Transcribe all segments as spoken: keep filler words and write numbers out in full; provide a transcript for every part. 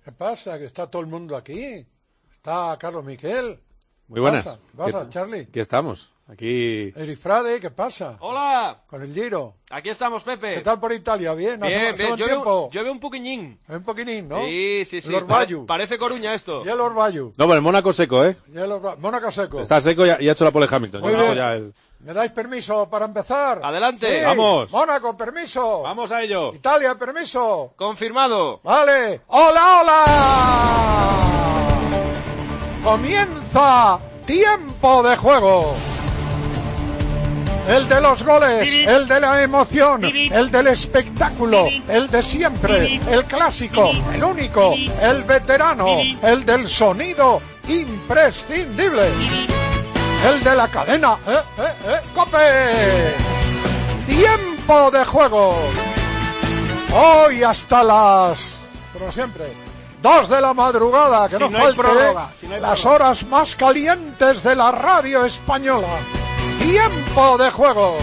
¿Qué pasa? Que está todo el mundo aquí. Está Carlos Miquel. Muy buenas. ¿Qué pasa, Charlie? Aquí estamos. Aquí. Erifrade, ¿qué pasa? Hola. Con el Giro. Aquí estamos, Pepe. ¿Qué tal por Italia? ¿Bien? Bien, ¿Hace, bien. hace Llueve, tiempo? llueve un poquillín. Un poquitín, ¿no? Sí, sí, sí. El Orbayu. Pare- parece Coruña esto. Y el Orbayu. No, pero el Mónaco seco, ¿eh? Y el Orba- Mónaco seco. Está seco y ha, y ha hecho la pole Hamilton. Muy Ya bien. ya el... ¿Me dais permiso para empezar? Adelante. Sí. Vamos. Mónaco, permiso. Vamos a ello. Italia, permiso. Confirmado. Vale. ¡Hola, hola! Comienza tiempo de juego. El de los goles, el de la emoción, el del espectáculo, el de siempre, el clásico, el único, el veterano, el del sonido imprescindible, el de la cadena. ¡Eh, eh, eh! ¡Cope! Tiempo de juego. Hoy hasta las, como siempre, dos de la madrugada, que Si no, no hay falte, prórroga, si no hay las prórroga. horas más calientes de la radio española. Tiempo de juego.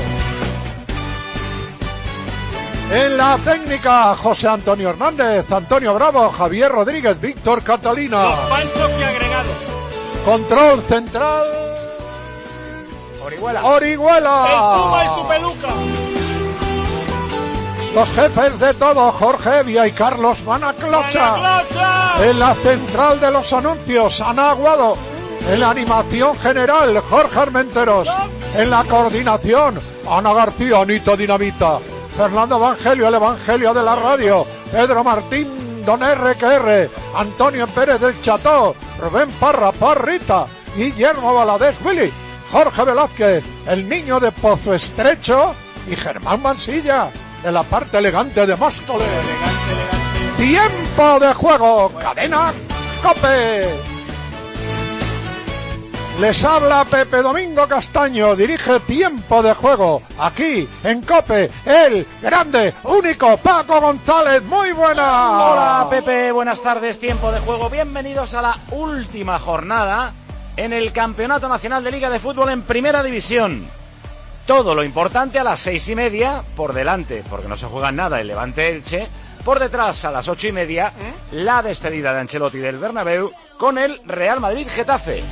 En la técnica, José Antonio Hernández, Antonio Bravo, Javier Rodríguez, Víctor Catalina. Los panchos y agregados. Control central, Orihuela. Orihuela. El Puma y su peluca. Los jefes de todo, Jorge Evia y Carlos Manaclocha. ¡Manaclocha! En la central de los anuncios, Ana Aguado. En la animación general, Jorge Armenteros. En la coordinación, Ana García, Anita Dinamita. Fernando Evangelio, el Evangelio de la radio. Pedro Martín, Don R Q R. Antonio Pérez del Cható. Rubén Parra, Parrita. Guillermo Valadez, Willy. Jorge Velázquez, el niño de Pozo Estrecho. Y Germán Mansilla, de la parte elegante de Móstoles. Tiempo de juego, cadena COPE. Les habla Pepe Domingo Castaño, dirige Tiempo de Juego, aquí en COPE, el grande, único Paco González. Muy buena. Hola Pepe, buenas tardes, Tiempo de Juego. Bienvenidos a la última jornada en el Campeonato Nacional de Liga de Fútbol en Primera División. Todo lo importante a las seis y media, por delante, porque no se juega nada el Levante Elche. Por detrás, a las ocho y media, la despedida de Ancelotti del Bernabéu con el Real Madrid Getafe.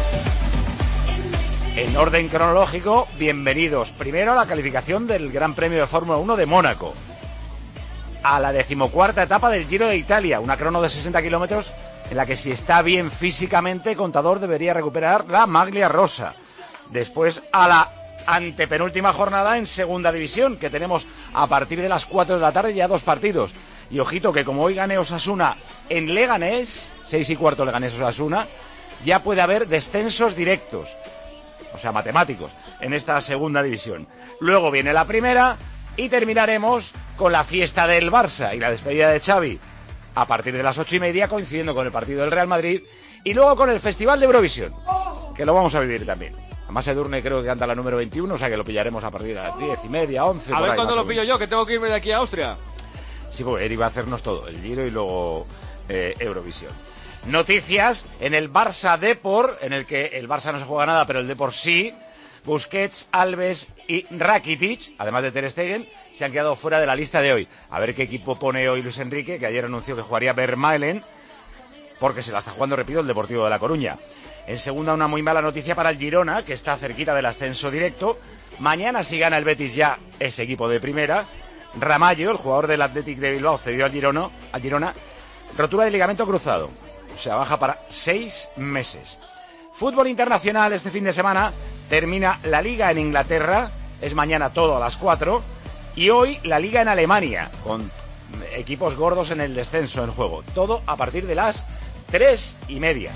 En orden cronológico, bienvenidos primero a la calificación del Gran Premio de Fórmula uno de Mónaco, a la decimocuarta etapa del Giro de Italia, una crono de sesenta kilómetros en la que, si está bien físicamente, Contador debería recuperar la maglia rosa. Después a la antepenúltima jornada en Segunda División, que tenemos a partir de las cuatro de la tarde ya dos partidos. Y ojito que como hoy gane Osasuna en Leganés, seis y cuarto Leganés Osasuna, ya puede haber descensos directos, o sea, matemáticos, en esta Segunda División. Luego viene la primera y terminaremos con la fiesta del Barça y la despedida de Xavi a partir de las ocho y media, coincidiendo con el partido del Real Madrid, y luego con el Festival de Eurovisión, que lo vamos a vivir también. Además Edurne creo que canta la número veintiuno, o sea que lo pillaremos a partir de las diez y media, once. A por ver ahí, cuándo más lo o pillo menos. yo, que tengo que irme de aquí a Austria. Sí, pues él iba a hacernos todo, el Giro y luego eh, Eurovisión. Noticias en el Barça Depor, en el que el Barça no se juega nada, pero el Depor sí. Busquets, Alves y Rakitic, además de Ter Stegen, se han quedado fuera de la lista de hoy. A ver qué equipo pone hoy Luis Enrique, que ayer anunció que jugaría Vermaelen, porque se la está jugando, repito, el Deportivo de La Coruña. En segunda, una muy mala noticia para el Girona, que está cerquita del ascenso directo. Mañana, si gana el Betis, ya es equipo de primera. Ramallo, el jugador del Athletic de Bilbao, cedió al Girona, al Girona, rotura de ligamento cruzado. O sea, baja para seis meses. Fútbol internacional este fin de semana. Termina la Liga en Inglaterra. Es mañana todo a las cuatro. Y hoy la Liga en Alemania, con equipos gordos en el descenso en juego. Todo a partir de las tres y media.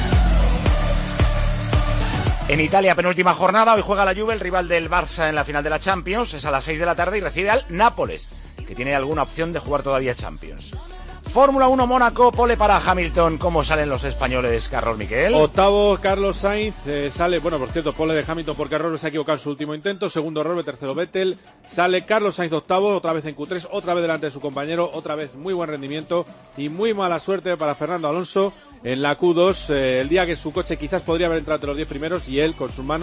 En Italia, penúltima jornada. Hoy juega la Juve, el rival del Barça en la final de la Champions. Es a las seis de la tarde y recibe al Nápoles, que tiene alguna opción de jugar todavía Champions. Fórmula uno Mónaco, pole para Hamilton. ¿Cómo salen los españoles, Carlos Miquel? Octavo, Carlos Sainz, eh, sale, bueno, por cierto, pole de Hamilton porque Rosberg se ha equivocado en su último intento. Segundo Rosberg, tercero Vettel. Sale Carlos Sainz octavo, otra vez en Q tres, otra vez delante de su compañero, otra vez muy buen rendimiento y muy mala suerte para Fernando Alonso en la Q dos, eh, el día que su coche quizás podría haber entrado entre los diez primeros y él con sus manos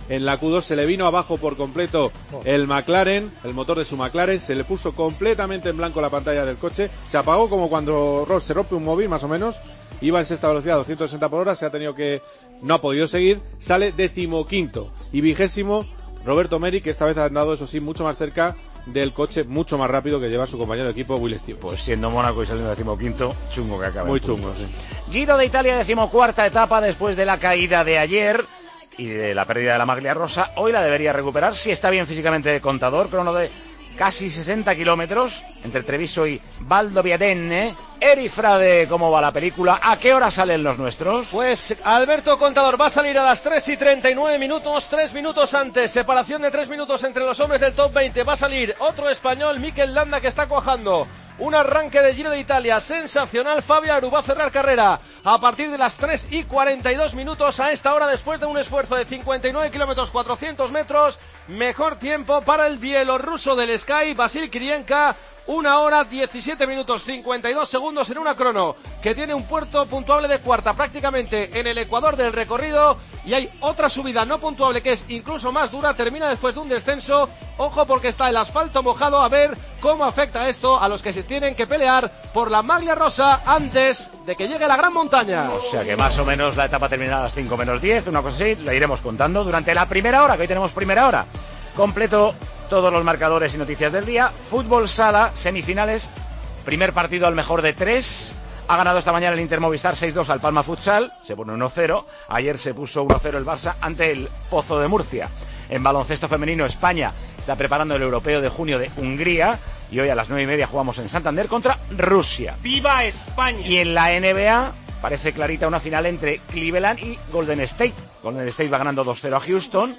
en la Q dos, se le vino abajo por completo el McLaren, el motor de su McLaren, se le puso completamente en blanco la pantalla del coche, se apagó como cuando se rompe un móvil más o menos, iba en sexta velocidad, doscientos sesenta por hora, se ha tenido que, no ha podido seguir, sale decimoquinto y vigésimo Roberto Meri, que esta vez ha andado, eso sí, mucho más cerca del coche, mucho más rápido que lleva su compañero de equipo Will Stevens. Pues siendo Mónaco y saliendo decimoquinto, chungo que acaba. Muy chungo, sí. Giro de Italia, decimocuarta etapa después de la caída de ayer y de la pérdida de la maglia rosa. Hoy la debería recuperar, si está bien físicamente Contador, crono de casi sesenta kilómetros entre Treviso y Valdobbiadene. Eri Frade, ¿cómo va la película? ¿A qué hora salen los nuestros? Pues Alberto Contador va a salir a las tres y treinta y nueve minutos, tres minutos antes, separación de tres minutos entre los hombres del top veinte. Va a salir otro español, Mikel Landa, que está cuajando. Un arranque de Giro de Italia sensacional. Fabio Aru va a cerrar carrera a partir de las tres y cuarenta y dos minutos a esta hora, después de un esfuerzo de cincuenta y nueve kilómetros, cuatrocientos metros. Mejor tiempo para el bielorruso del Sky, Vasil Kirienka. Una hora, diecisiete minutos, cincuenta y dos segundos en una crono que tiene un puerto puntuable de cuarta prácticamente en el ecuador del recorrido, y hay otra subida no puntuable que es incluso más dura, termina después de un descenso. Ojo, porque está el asfalto mojado, a ver cómo afecta esto a los que se tienen que pelear por la maglia rosa antes de que llegue la gran montaña. O sea que más o menos la etapa terminará a las cinco menos diez, una cosa así, la iremos contando durante la primera hora, que hoy tenemos primera hora. Completo todos los marcadores y noticias del día. Fútbol sala, semifinales, primer partido al mejor de tres. Ha ganado esta mañana el Inter Movistar seis dos al Palma Futsal, se pone uno cero. Ayer se puso uno cero el Barça ante el Pozo de Murcia. En baloncesto femenino, España está preparando el europeo de junio de Hungría, y hoy a las nueve y media jugamos en Santander contra Rusia. ¡Viva España! Y en la N B A parece clarita una final entre Cleveland y Golden State. Golden State va ganando dos cero a Houston,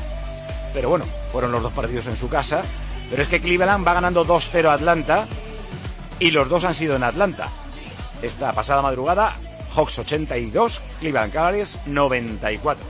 pero bueno, fueron los dos partidos en su casa. Pero es que Cleveland va ganando dos cero a Atlanta, y los dos han sido en Atlanta. Esta pasada madrugada, Hawks ochenta y dos, Cleveland Cavaliers noventa y cuatro.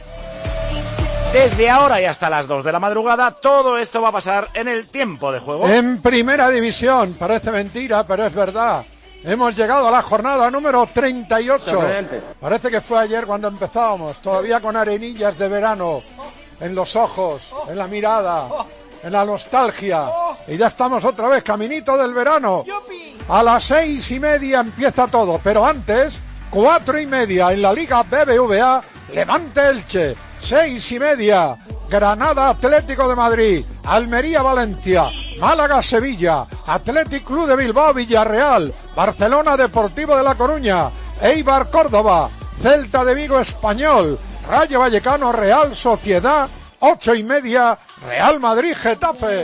Desde ahora y hasta las dos de la madrugada, todo esto va a pasar en el tiempo de juego. En primera división, parece mentira, pero es verdad. Hemos llegado a la jornada número treinta y ocho. Parece que fue ayer cuando empezábamos, todavía con arenillas de verano en los ojos, en la mirada, en la nostalgia. Y ya estamos otra vez, caminito del verano. A las seis y media empieza todo, pero antes, cuatro y media en la Liga B B V A, Levante Elche. Seis y media, Granada Atlético de Madrid, Almería Valencia, Málaga Sevilla, Athletic Club de Bilbao Villarreal, Barcelona Deportivo de La Coruña, Eibar Córdoba, Celta de Vigo Español, Rayo Vallecano Real Sociedad, ocho y media, Real Madrid Getafe.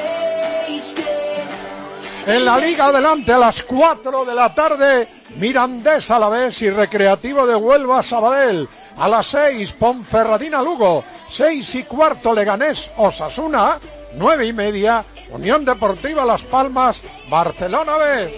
En la Liga adelante a las cuatro de la tarde, Mirandés Alavés y Recreativo de Huelva Sabadell. A las seis, Ponferradina Lugo. Seis y cuarto, Leganés Osasuna. Nueve y media, Unión Deportiva Las Palmas Barcelona B.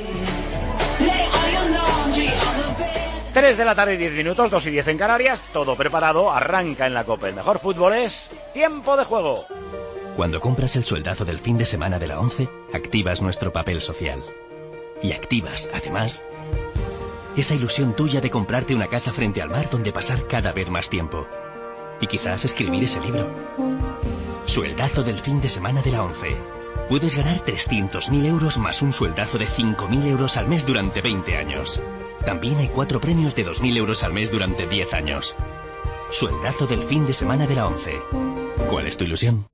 Tres de la tarde y diez minutos, dos y diez en Canarias. Todo preparado, arranca en la Copa. El mejor fútbol es tiempo de juego. Cuando compras el sueldazo del fin de semana de la ONCE, activas nuestro papel social. Y activas, además, esa ilusión tuya de comprarte una casa frente al mar donde pasar cada vez más tiempo. Y quizás escribir ese libro. Sueldazo del fin de semana de la ONCE. Puedes ganar trescientos mil euros más un sueldazo de cinco mil euros al mes durante veinte años. También hay cuatro premios de dos mil euros al mes durante diez años. Sueldazo del fin de semana de la ONCE. ¿Cuál es tu ilusión?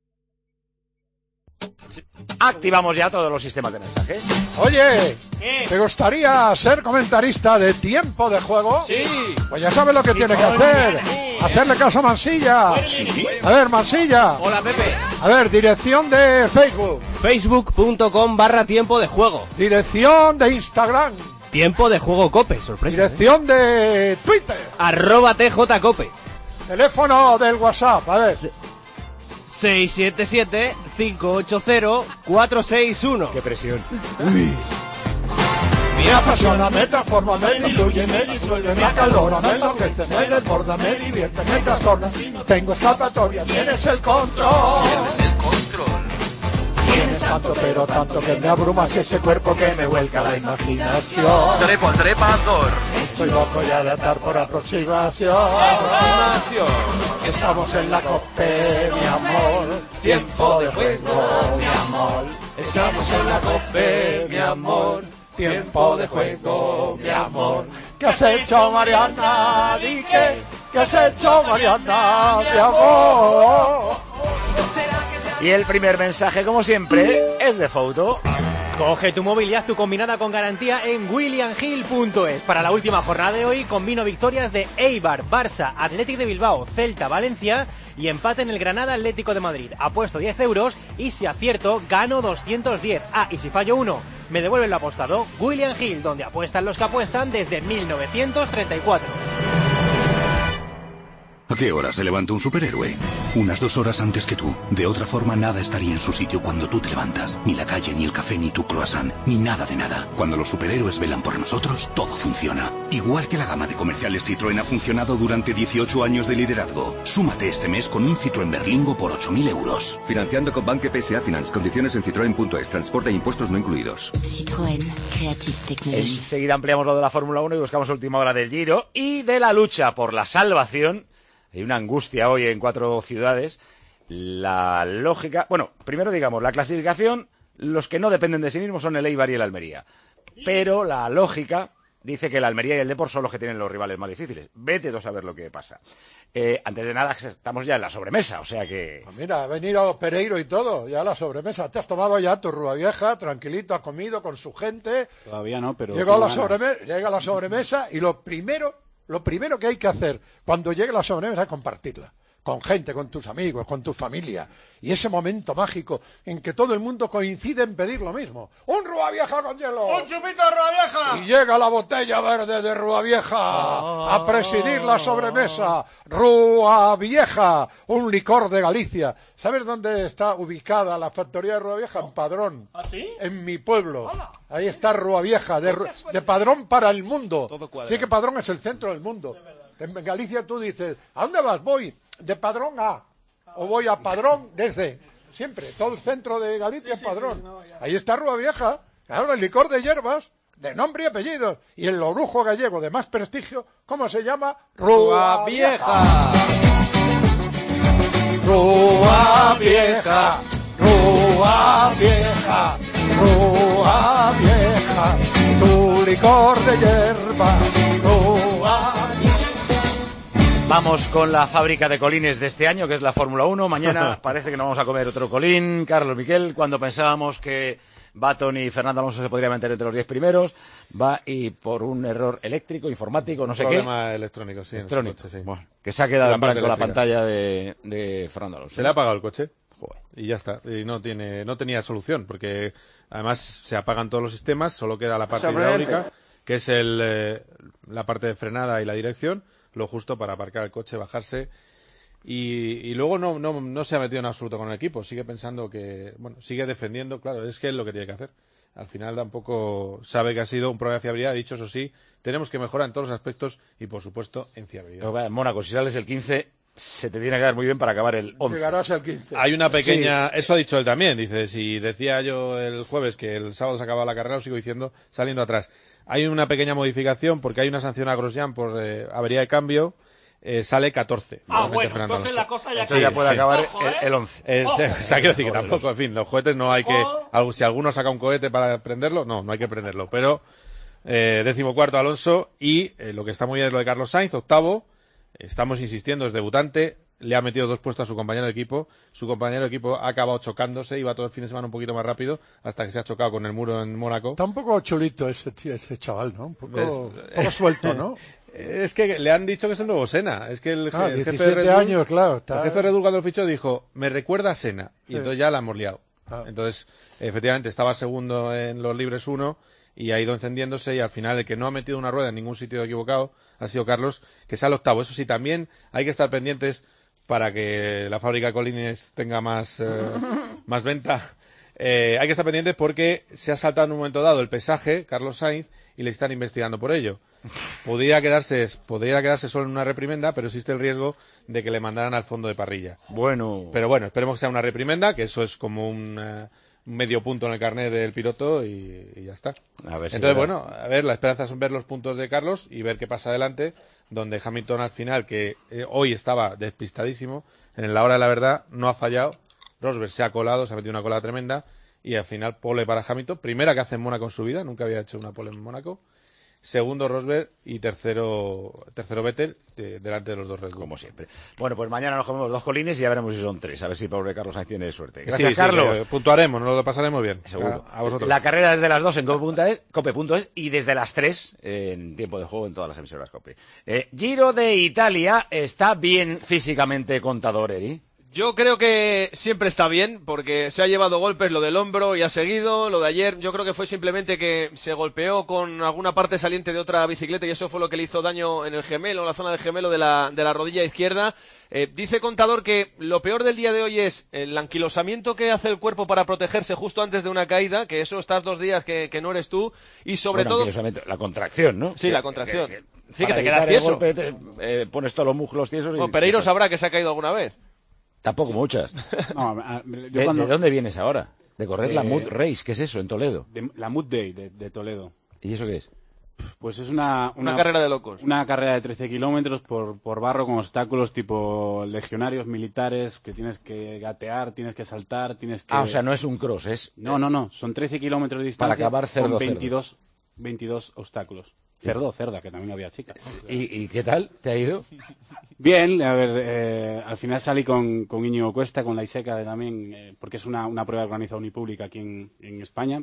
Activamos ya todos los sistemas de mensajes. Oye, ¿Qué? ¿te gustaría ser comentarista de tiempo de juego? Sí. Pues ya sabes lo que tiene que hacer. Hacerle caso a Mansilla. ¿Sí? A ver, Mansilla. Hola, Pepe. A ver, dirección de Facebook. Facebook.com barra tiempo de juego. Dirección de Instagram. Tiempo de juego Cope, sorpresa. Dirección de Twitter. Arroba T J Cope. Teléfono del WhatsApp. A ver. seis siete siete, cinco ocho cero, cuatro seis uno. Qué presión. Me apasiona, me transforma, me diluye, me disuelve, me acalora, me enloquece, me desborda, me divierte, me trastorna. Tengo escapatoria, tienes el control. Tienes el control. Tienes tanto, pero tanto que me abrumas ese cuerpo que me vuelca la imaginación. Trepo trepador. Estoy loco ya de atar por aproximación. Estamos en la COPE, mi amor. Tiempo de juego, mi amor. Estamos en la COPE, mi amor. Tiempo de juego, mi amor. ¿Qué has hecho, Mariana? Di que, ¿qué has hecho, Mariana, mi amor? Y el primer mensaje, como siempre, es de Fouto. Coge tu móvil y haz tu combinada con garantía en william hill punto es. Para la última jornada de hoy, combino victorias de Eibar, Barça, Athletic de Bilbao, Celta, Valencia y empate en el Granada Atlético de Madrid. Apuesto diez euros y si acierto, gano doscientos diez. Ah, y si fallo uno, me devuelven lo apostado. William Hill, donde apuestan los que apuestan desde mil novecientos treinta y cuatro. ¿A qué hora se levanta un superhéroe? Unas dos horas antes que tú. De otra forma, nada estaría en su sitio cuando tú te levantas. Ni la calle, ni el café, ni tu croissant, ni nada de nada. Cuando los superhéroes velan por nosotros, todo funciona. Igual que la gama de comerciales Citroën ha funcionado durante dieciocho años de liderazgo. Súmate este mes con un Citroën Berlingo por ocho mil euros. Financiando con Banque P S A Finance. Condiciones en citroen punto es. Transporte e impuestos no incluidos. Citroën. Creative Technology. Enseguida ampliamos lo de la Fórmula uno y buscamos última hora del Giro y de la lucha por la salvación. Hay una angustia hoy en cuatro ciudades. La lógica... Bueno, primero digamos, la clasificación, los que no dependen de sí mismos son el Eibar y el Almería. Pero la lógica dice que el Almería y el Depor son los que tienen los rivales más difíciles. Vete tú a saber lo que pasa. Eh, antes de nada, estamos ya en la sobremesa, o sea que... Pues mira, ha venido Pereiro y todo, ya a la sobremesa. Te has tomado ya tu rúa vieja, tranquilito, has comido con su gente. Todavía no, pero... Llega a la sobremesa, llega a la sobremesa y lo primero... Lo primero que hay que hacer cuando llegue la sobremesa es compartirla. Con gente, con tus amigos, con tu familia. Y ese momento mágico en que todo el mundo coincide en pedir lo mismo. ¡Un Rúa Vieja con hielo! ¡Un chupito de Rúa Vieja! Y llega la botella verde de Rúa Vieja a presidir la sobremesa. Rúa Vieja, un licor de Galicia. ¿Sabes dónde está ubicada la factoría de Rúa Vieja? En Padrón. ¿Ah, sí? En mi pueblo. Ahí está Rúa Vieja, de, de Padrón para el mundo. Sí que Padrón es el centro del mundo. En Galicia tú dices, ¿a dónde vas? Voy de Padrón a, o voy a Padrón desde, siempre, todo el centro de Galicia es Padrón. Sí, sí, no, ahí está Rúa Vieja, claro, el licor de hierbas, de nombre y apellidos, y el orujo gallego de más prestigio, ¿cómo se llama? Rúa Vieja. Rúa Vieja, Rúa Vieja, Rúa Vieja, tu licor de hierbas, Rúa Vieja. Vamos con la fábrica de colines de este año, que es la Fórmula uno. Mañana parece que nos vamos a comer otro colín. Carlos Miquel, cuando pensábamos que Baton y Fernando Alonso se podrían meter entre los diez primeros, va y por un error eléctrico, informático, no sé qué. Problema electrónico, sí. Electrónico, coche, sí. Bueno, que se ha quedado la en blanco la eléctrica. pantalla de, de Fernando Alonso. Se le ha apagado el coche. Joder. Y ya está. Y no tiene, no tenía solución, porque además se apagan todos los sistemas, solo queda la parte hidráulica, que es el, eh, la parte de frenada y la dirección, lo justo para aparcar el coche, bajarse. Y, y luego no, no, no se ha metido en absoluto con el equipo. Sigue pensando que, bueno, sigue defendiendo, claro, es que es lo que tiene que hacer. Al final tampoco sabe que ha sido un problema de fiabilidad. Dicho eso sí, tenemos que mejorar en todos los aspectos y, por supuesto, en fiabilidad. En Mónaco, si sales el quince, se te tiene que dar muy bien para acabar el once. Llegarás al quince. Hay una pequeña... Sí. Eso ha dicho él también. Dice, si decía yo el jueves que el sábado se acababa la carrera, lo sigo diciendo saliendo atrás. Hay una pequeña modificación porque hay una sanción a Grosjean por eh, avería de cambio. Eh, sale catorce. Ah, bueno, entonces la cosa ya, entonces ya puede acabar Ojo, ¿eh? el, el once. Eh, o sea, quiero decir que tampoco, en fin, los cohetes no hay que... Algo, si alguno saca un cohete para prenderlo, no, no hay que prenderlo. Pero eh, decimocuarto Alonso y eh, lo que está muy bien es lo de Carlos Sainz, octavo. Estamos insistiendo, es debutante. Le ha metido dos puestos a su compañero de equipo. Su compañero de equipo ha acabado chocándose. Iba todo el fin de semana un poquito más rápido hasta que se ha chocado con el muro en Mónaco. Está un poco chulito ese, tío, ese chaval, ¿no? Un poco, un poco suelto, ¿no? Es que le han dicho que es el nuevo Senna. Es que el, ah, el jefe diecisiete de Red Bull, años, claro. Está... El jefe de Red Bull cuando lo fichó dijo, me recuerda a Senna. Y sí. entonces ya la hemos liado. Ah. Entonces, efectivamente, estaba segundo en los libres uno y ha ido encendiéndose y al final el que no ha metido una rueda en ningún sitio equivocado ha sido Carlos, que sale octavo. Eso sí, también hay que estar pendientes para que la fábrica de colines tenga más, eh, más venta. Eh, hay que estar pendientes porque se ha saltado en un momento dado el pesaje, Carlos Sainz, y le están investigando por ello. Podría quedarse, podría quedarse solo en una reprimenda, pero existe el riesgo de que le mandaran al fondo de parrilla. Bueno. Pero bueno, esperemos que sea una reprimenda, que eso es como un, uh, medio punto en el carnet del piloto y, y ya está. A ver si Entonces, verdad. bueno, a ver, la esperanza es ver los puntos de Carlos y ver qué pasa adelante, donde Hamilton al final, que eh, hoy estaba despistadísimo, en la hora de la verdad no ha fallado, Rosberg se ha colado, se ha metido una colada tremenda y al final pole para Hamilton, primera que hace en Mónaco en su vida, nunca había hecho una pole en Mónaco. Segundo Rosberg y tercero tercero Vettel de, delante de los dos Red Bull. Como siempre. Bueno, pues mañana nos comemos dos colines y ya veremos si son tres. A ver si pobre Carlos Sainz tiene suerte. Gracias, sí, Carlos. Sí, puntuaremos, nos lo pasaremos bien. Seguro. A, a vosotros. La carrera desde las dos en cope punto es y desde las tres en tiempo de juego en todas las emisoras Cope. Eh, Giro de Italia, ¿está bien físicamente Contador, Eri? Yo creo que siempre está bien, porque se ha llevado golpes lo del hombro y ha seguido. Lo de ayer yo creo que fue simplemente que se golpeó con alguna parte saliente de otra bicicleta y eso fue lo que le hizo daño en el gemelo, en la zona del gemelo de la, de la rodilla izquierda. Eh, dice Contador que lo peor del día de hoy es el anquilosamiento que hace el cuerpo para protegerse justo antes de una caída, que eso estás dos días que, que no eres tú, y sobre bueno, todo... La contracción, ¿no? Sí, que, la contracción. Que, que, sí, que te quedas tieso. Golpe, te, eh, pones todos los músculos tiesos y... Bueno, Pereiro sabrá que se ha caído alguna vez. Tampoco muchas. No, a, yo ¿De, cuando... ¿De dónde vienes ahora? De correr de... la Mud Race, ¿qué es eso, en Toledo? De, la Mud Day de, de Toledo. ¿Y eso qué es? Pues es una, una... Una carrera de locos. Una carrera de trece kilómetros por, por barro con obstáculos tipo legionarios militares, que tienes que gatear, tienes que saltar, tienes que... Ah, o sea, no es un cross, es... No, no, no, son trece kilómetros de distancia para acabar cerdo, con veintidós, veintidós obstáculos. Cerdo, cerda, que también había chicas. ¿Y, ¿Y qué tal? ¿Te ha ido? Bien, a ver, eh, al final salí con, con Íñigo Cuesta, con la Iseca también, eh, porque es una, una prueba organizada unipública aquí en, en España,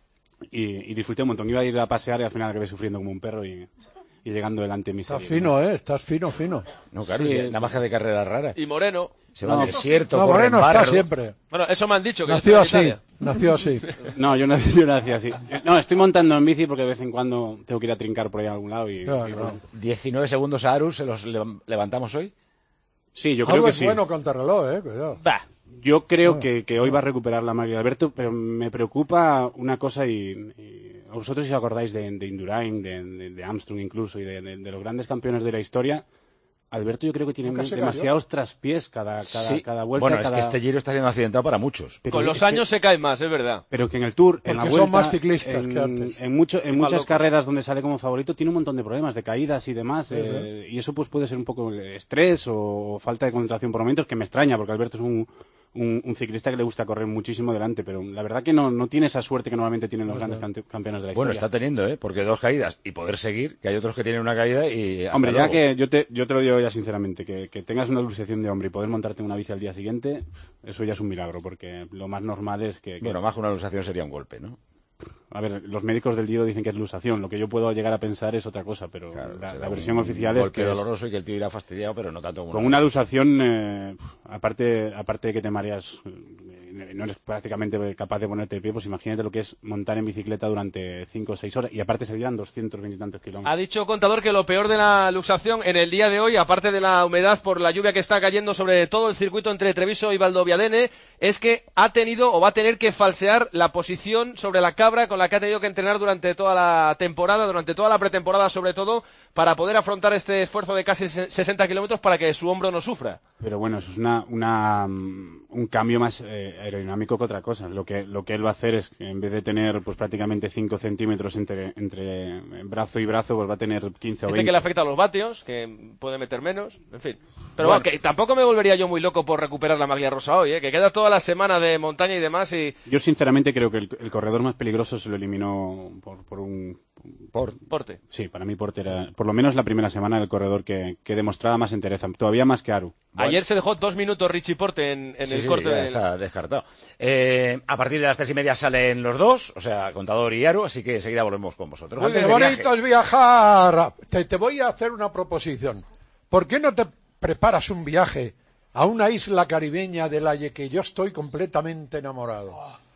y, y disfruté un montón. Iba a ir a pasear y al final acabé sufriendo como un perro y, y llegando delante de mi Estás serie, fino, ¿no? ¿eh? Estás fino, fino. No, claro, sí, sí, la magia de carrera rara. Y Moreno. Se va no, al desierto, no, corre en Moreno barro. está siempre. Bueno, eso me han dicho. Que Nació está en así, Italia. nació así. No, yo nací, yo nací así. No, estoy montando en bici porque de vez en cuando tengo que ir a trincar por ahí a algún lado y... Claro, y claro. diecinueve segundos a Arus, ¿se los levantamos hoy? Sí, yo creo Algo que es sí. bueno contrarreloj, eh, cuidado. Bah. Yo creo que, que hoy va a recuperar la máquina de Alberto, pero me preocupa una cosa y, y vosotros si os acordáis de, de Indurain, de, de, de Armstrong incluso y de, de, de los grandes campeones de la historia, Alberto yo creo que tiene Nunca se demasiados traspiés cada, cada, Sí. cada vuelta. Bueno, cada... es que este Giro está siendo accidentado para muchos. Pero Con los es que- años se cae más, es verdad. Pero que en el Tour, en la Porque vuelta, son más ciclistas en, que antes. en, mucho, en Más muchas locos. carreras donde sale como favorito tiene un montón de problemas, de caídas y demás, Sí, eh, y eso pues puede ser un poco estrés o falta de concentración por momentos, que me extraña, porque Alberto es un, un, un ciclista que le gusta correr muchísimo delante, pero la verdad que no, no tiene esa suerte que normalmente tienen los grandes cante- campeones de la Bueno, historia. está teniendo, ¿eh? Porque dos caídas y poder seguir, que hay otros que tienen una caída y... hasta Hombre, ya luego. que yo te, yo te lo digo ya sinceramente, que, que tengas una luxación de hombre y poder montarte en una bici al día siguiente, eso ya es un milagro, porque lo más normal es que... que- Bueno, más que una luxación sería un golpe, ¿no? A ver, los médicos del Giro dicen que es luxación, lo que yo puedo llegar a pensar es otra cosa, pero Claro, la, será la versión un oficial es golpe que es- doloroso y que el tío irá fastidiado, pero no tanto como con una luxación, eh, aparte, aparte de que te mareas, eh, no eres prácticamente capaz de ponerte de pie, pues imagínate lo que es montar en bicicleta durante cinco o seis horas, y aparte serían doscientos veinte y tantos kilómetros. Ha dicho Contador que lo peor de la luxación en el día de hoy, aparte de la humedad por la lluvia que está cayendo sobre todo el circuito entre Treviso y Valdoviadene, es que ha tenido o va a tener que falsear la posición sobre la cabra con la que ha tenido que entrenar durante toda la temporada, durante toda la pretemporada sobre todo, para poder afrontar este esfuerzo de casi sesenta kilómetros para que su hombro no sufra. Pero bueno, eso es una, una, mm, un cambio más eh, aerodinámico que otra cosa. Lo que, lo que él va a hacer es que en vez de tener pues prácticamente cinco centímetros entre, entre brazo y brazo, pues va a tener quince o Dice veinte. que le afecta a los vatios, que puede meter menos, en fin. Pero Bueno. bueno, que tampoco me volvería yo muy loco por recuperar la maglia rosa hoy, ¿eh? Que queda toda la semana de montaña y demás y... Yo sinceramente creo que el, el corredor más peligroso se lo eliminó por, por un... Por... Porte. Sí, para mí Porte era, por lo menos la primera semana, el corredor que, que demostraba más entereza, todavía más que Aru. Ayer se dejó dos minutos Richie Porte en, en Sí, el sí, corte ya de... está descartado. Eh, a partir de las tres y media salen los dos, o sea, Contador y Aru, así que enseguida volvemos con vosotros. Muy Antes bien, de bonito viaje- es viajar. Te, te voy a hacer una proposición. ¿Por qué no te preparas un viaje a una isla caribeña de la que yo estoy completamente enamorado?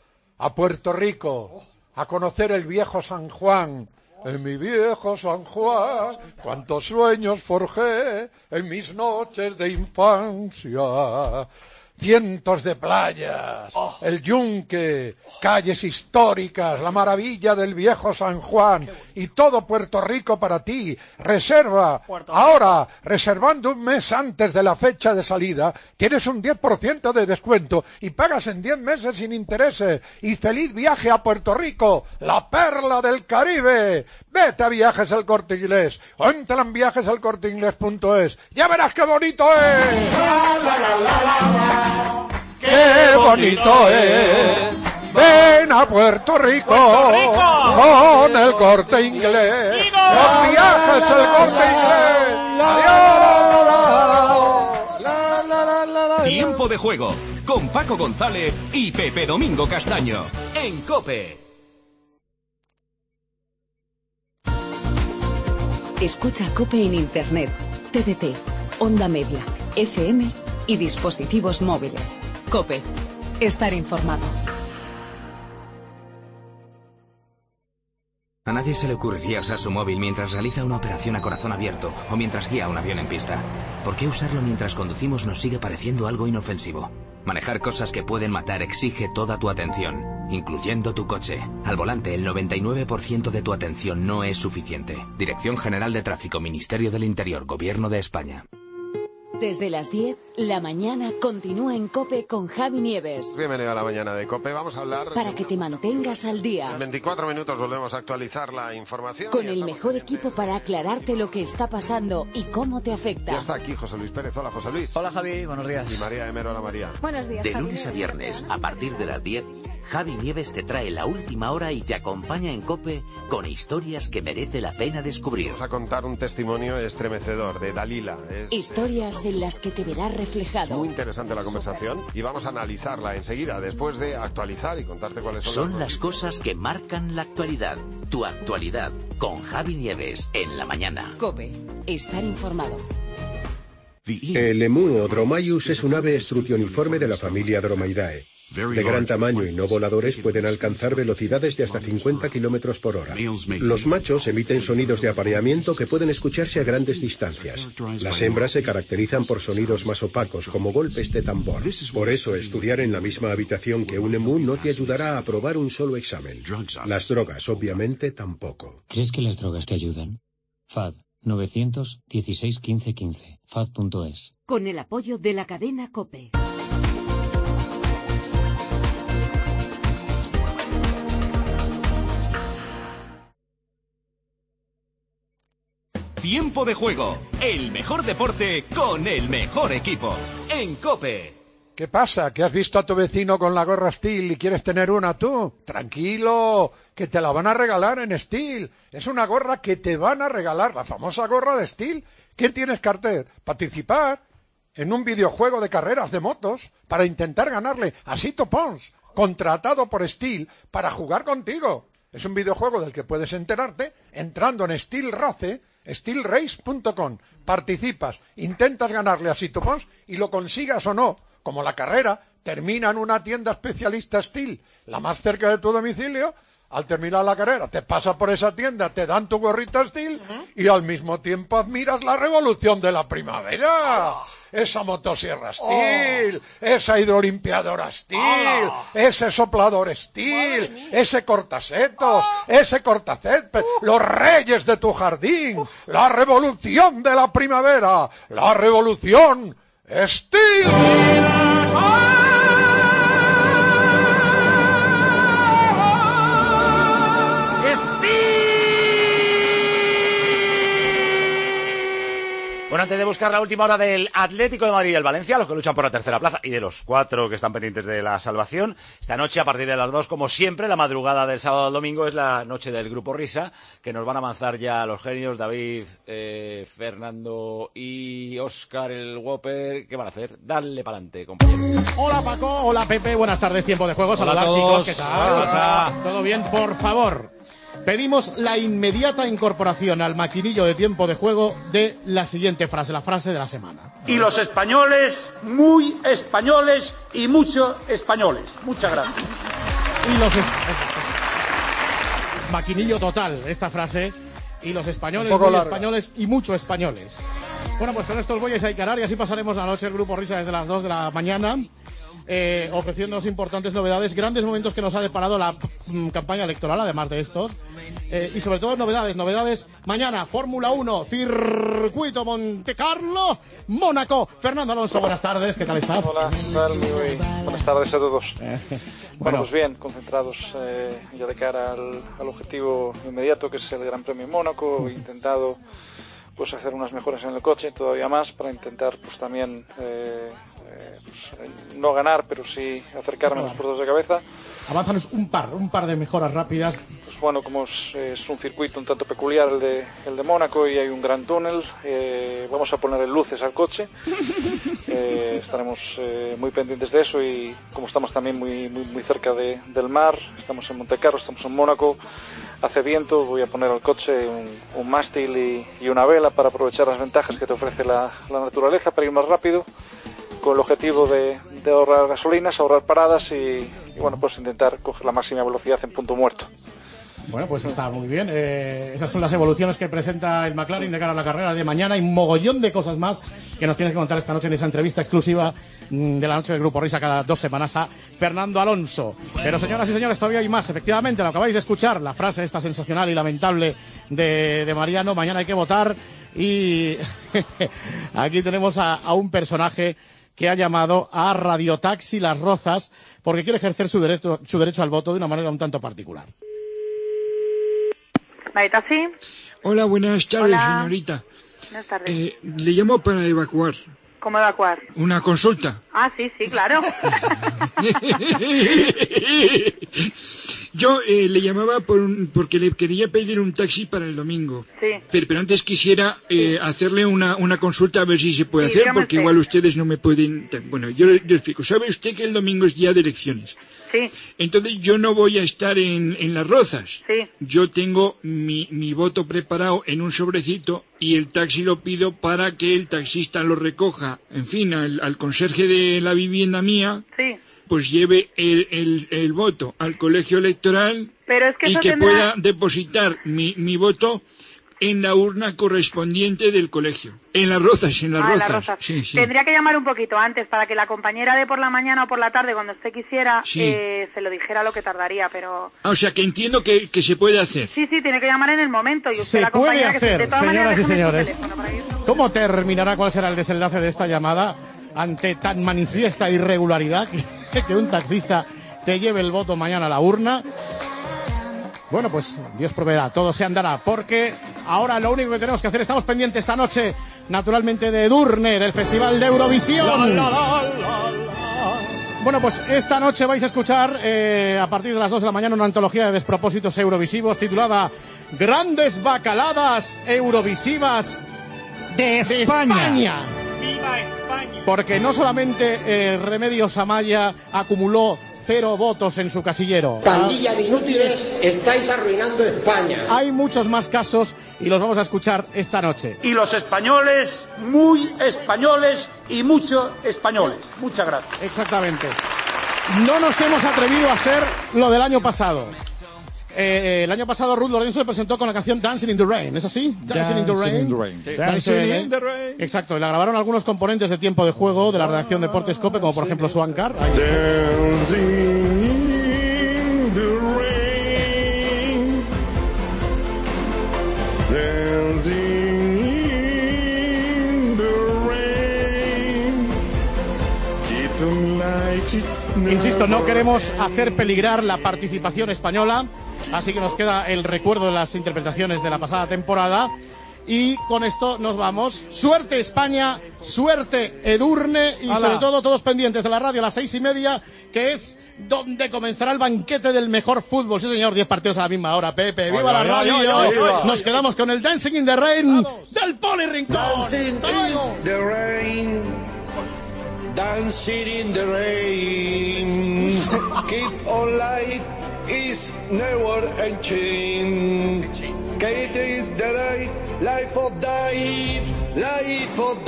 A Puerto Rico, a conocer el viejo San Juan. En mi viejo San Juan, cuántos sueños forjé en mis noches de infancia. cientos de playas, oh. el yunque, calles históricas, la maravilla del viejo San Juan y todo Puerto Rico para ti. Reserva ahora, reservando un mes antes de la fecha de salida, tienes un diez por ciento de descuento y pagas en diez meses sin intereses. Y feliz viaje a Puerto Rico, la perla del Caribe. Vete a Viajes El Corte Inglés o entra en viajes el corte inglés punto es. Ya verás qué bonito es. La, la, la, la, la. ¡Qué bonito es! Ven a Puerto Rico, Puerto Rico. Con el Corte Inglés. Con Viajes El Corte Inglés. ¡Adiós! Tiempo de juego con Paco González y Pepe Domingo Castaño en COPE. Escucha COPE en Internet, T D T, Onda Media, F M y dispositivos móviles. COPE. Estar informado. A nadie se le ocurriría usar su móvil mientras realiza una operación a corazón abierto o mientras guía un avión en pista. ¿Por qué usarlo mientras conducimos nos sigue pareciendo algo inofensivo? Manejar cosas que pueden matar exige toda tu atención, incluyendo tu coche. Al volante, el noventa y nueve por ciento de tu atención no es suficiente. Dirección General de Tráfico, Ministerio del Interior, Gobierno de España. Desde las diez, la mañana continúa en COPE con Javi Nieves. Bienvenido a la mañana de COPE. Vamos a hablar... Para que te mantengas al día. En veinticuatro minutos volvemos a actualizar la información. Con el mejor equipo para aclararte lo que está pasando y cómo te afecta. Ya está aquí José Luis Pérez. Hola, José Luis. Hola, Javi. Buenos días. Y María Emero. Hola, María. Buenos días, De Javi. lunes a viernes, a partir de las diez, Javi Nieves te trae la última hora y te acompaña en COPE con historias que merece la pena descubrir. Vamos a contar un testimonio estremecedor de Dalila. Es, Historias eh, en las que te verás reflejado. Muy interesante la conversación y vamos a analizarla enseguida, después de actualizar y contarte cuáles son, Son las cosas que marcan la actualidad. Tu actualidad, con Javi Nieves, en la mañana. COPE. Estar informado. El emú o Dromaeus es un ave estrutioniforme de la familia Dromaidae. De gran tamaño y no voladores, pueden alcanzar velocidades de hasta cincuenta kilómetros por hora. Los machos emiten sonidos de apareamiento que pueden escucharse a grandes distancias. Las hembras se caracterizan por sonidos más opacos, como golpes de tambor. Por eso, estudiar en la misma habitación que un emú no te ayudará a aprobar un solo examen. Las drogas, obviamente, tampoco. ¿Crees que las drogas te ayudan? F A D nueve uno seis, uno cinco uno cinco. F A D punto es. Con el apoyo de la cadena COPE. Tiempo de juego, el mejor deporte con el mejor equipo, en COPE. ¿Qué pasa? ¿Que has visto a tu vecino con la gorra Steel y quieres tener una tú? Tranquilo, que te la van a regalar en Steel. Es una gorra que te van a regalar, la famosa gorra de Steel. ¿Quién tienes cartel? Participar en un videojuego de carreras de motos para intentar ganarle a Sito Pons, contratado por Steel para jugar contigo. Es un videojuego del que puedes enterarte entrando en Steel Race, steel race punto com. Participas, intentas ganarle a Sito Pons y lo consigas o no, como la carrera termina en una tienda especialista Steel, la más cerca de tu domicilio. Al terminar la carrera te pasas por esa tienda, te dan tu gorrita Steel uh-huh. y al mismo tiempo admiras la revolución de la primavera. Oh. Esa motosierra Steel, oh. esa hidrolimpiadora Steel, oh. ese soplador Steel, ese cortasetos, oh. ese cortacésped, uh. los reyes de tu jardín, uh. la revolución de la primavera, la revolución Steel. Bueno, antes de buscar la última hora del Atlético de Madrid y el Valencia, los que luchan por la tercera plaza, y de los cuatro que están pendientes de la salvación, esta noche, a partir de las dos, como siempre, la madrugada del sábado al domingo, es la noche del Grupo Risa, que nos van a avanzar ya los genios, David, eh, Fernando y Óscar, el Whopper. ¿Qué van a hacer? Dale pa'lante, compañero. Hola, Paco. Hola, Pepe. Buenas tardes, tiempo de juego. Saludar, chicos. ¿Qué tal? ¿Todo bien? Por favor, pedimos la inmediata incorporación al maquinillo de tiempo de juego de la siguiente frase, la frase de la semana. Y los españoles, muy españoles y muchos españoles. Muchas gracias. Y los es... maquinillo total, esta frase. Y los españoles, muy larga. Españoles y muchos españoles. Bueno, pues con estos bueyes hay que arar y así pasaremos la noche el Grupo Risa desde las dos de la mañana. eh, ofreciéndonos importantes novedades, grandes momentos que nos ha deparado la mm, campaña electoral, además de estos. Eh, y sobre todo novedades, novedades. Mañana, Fórmula uno, Circuito Monte Carlo, Mónaco. Fernando Alonso, buenas tardes, ¿qué tal estás? Hola, ¿qué tal? Muy buenas tardes a todos. Eh, bueno, bueno, pues bien, concentrados eh, ya de cara al, al objetivo inmediato, que es el Gran Premio de Mónaco. He intentado pues hacer unas mejoras en el coche, todavía más, para intentar pues también eh, eh, pues, no ganar, pero sí acercarme a los puertos de cabeza. Avánzanos un par, un par de mejoras rápidas. Pues bueno, como es, es un circuito un tanto peculiar el de, el de Mónaco y hay un gran túnel, eh, vamos a poner luces al coche. Eh, estaremos eh, muy pendientes de eso y como estamos también muy muy, muy cerca de, del mar, estamos en Montecarlo, estamos en Mónaco, hace viento, voy a poner al coche un, un mástil y, y una vela para aprovechar las ventajas que te ofrece la, la naturaleza para ir más rápido, con el objetivo de, de ahorrar gasolinas, ahorrar paradas y, y bueno, pues intentar coger la máxima velocidad en punto muerto. Bueno, pues está muy bien. Eh, esas son las evoluciones que presenta el McLaren de cara a la carrera de mañana y un mogollón de cosas más que nos tienes que contar esta noche en esa entrevista exclusiva mmm, de la noche del Grupo Risa cada dos semanas a Fernando Alonso. Pero señoras y señores, todavía hay más. Efectivamente, lo acabáis de escuchar, la frase esta sensacional y lamentable de, de Mariano, mañana hay que votar y aquí tenemos a, a un personaje que ha llamado a Radiotaxi Las Rozas porque quiere ejercer su derecho, su derecho al voto de una manera un tanto particular. ¿Radiotaxi? Hola, buenas tardes, Hola. señorita. Buenas tardes. Eh, le llamo para evacuar. ¿Cómo evacuar? Una consulta. Ah, sí, sí, claro. Yo eh, le llamaba por un, porque le quería pedir un taxi para el domingo. Sí. Pero, pero antes quisiera eh, hacerle una, una consulta a ver si se puede Sí, hacer, porque usted. igual ustedes no me pueden... Bueno, yo le, le explico. ¿Sabe usted que el domingo es día de elecciones? Sí. Entonces yo no voy a estar en, en Las Rozas. Sí. Yo tengo mi, mi voto preparado en un sobrecito y el taxi lo pido para que el taxista lo recoja. En fin, al, al conserje de la vivienda mía, Sí. pues lleve el, el, el voto al colegio electoral Pero es que y eso que tendrá- pueda depositar mi, mi voto en la urna correspondiente del colegio. En Las Rozas, en Las Ah, en Rozas. Las Rozas. Sí, sí. Tendría que llamar un poquito antes para que la compañera de por la mañana o por la tarde, cuando usted quisiera, Sí. eh, se lo dijera lo que tardaría, pero... Ah, o sea que entiendo que, que se puede hacer. Sí, sí, tiene que llamar en el momento. Y usted, Se la puede compañera, que hacer, de todas maneras, señoras y déjeme su señores. teléfono para que- ¿Cómo terminará? ¿Cuál será el desenlace de esta llamada ante tan manifiesta irregularidad que, que un taxista te lleve el voto mañana a la urna? Bueno, pues Dios proveerá, todo se andará, porque ahora lo único que tenemos que hacer, estamos pendientes esta noche, naturalmente, de Edurne, del Festival de Eurovisión. La, la, la, la. Bueno, pues esta noche vais a escuchar, eh, a partir de las dos de la mañana, una antología de despropósitos eurovisivos titulada Grandes Bacaladas Eurovisivas De España. España. ¡Viva España! Porque no solamente eh, Remedios Amaya acumuló cero votos en su casillero. Pandilla de inútiles, estáis arruinando España. Hay muchos más casos y los vamos a escuchar esta noche. Y los españoles, muy españoles y mucho españoles. Muchas gracias. Exactamente. No nos hemos atrevido a hacer lo del año pasado. Eh, el año pasado Ruth Lorenzo se presentó con la canción Dancing in the Rain, ¿es así? Dancing, in the Rain. in the Rain. Sí. Dancing Dancing in the Rain. Exacto, y la grabaron algunos componentes de tiempo de juego de la redacción de Deportes Cope, como por ejemplo Swankar. Ahí está. Dancing in the rain. Dancing in the rain. Keep 'em like it's Insisto, no never queremos hacer peligrar la participación española, así que nos queda el recuerdo de las interpretaciones de la pasada temporada. Y con esto nos vamos. Suerte España, suerte Edurne y ¡Hala! sobre todo todos pendientes de la radio a las seis y media, que es donde comenzará el banquete del mejor fútbol. Sí señor, diez partidos a la misma hora, Pepe. ¡Viva Ay, la ay, radio! ay, ay, ay, ay. Nos quedamos con el Dancing in the Rain del Poli Rincón. Dancing ¡Hasta luego! in the rain. Dancing in the rain. Keep on light is never ending. Keep it the light. Life or die, life or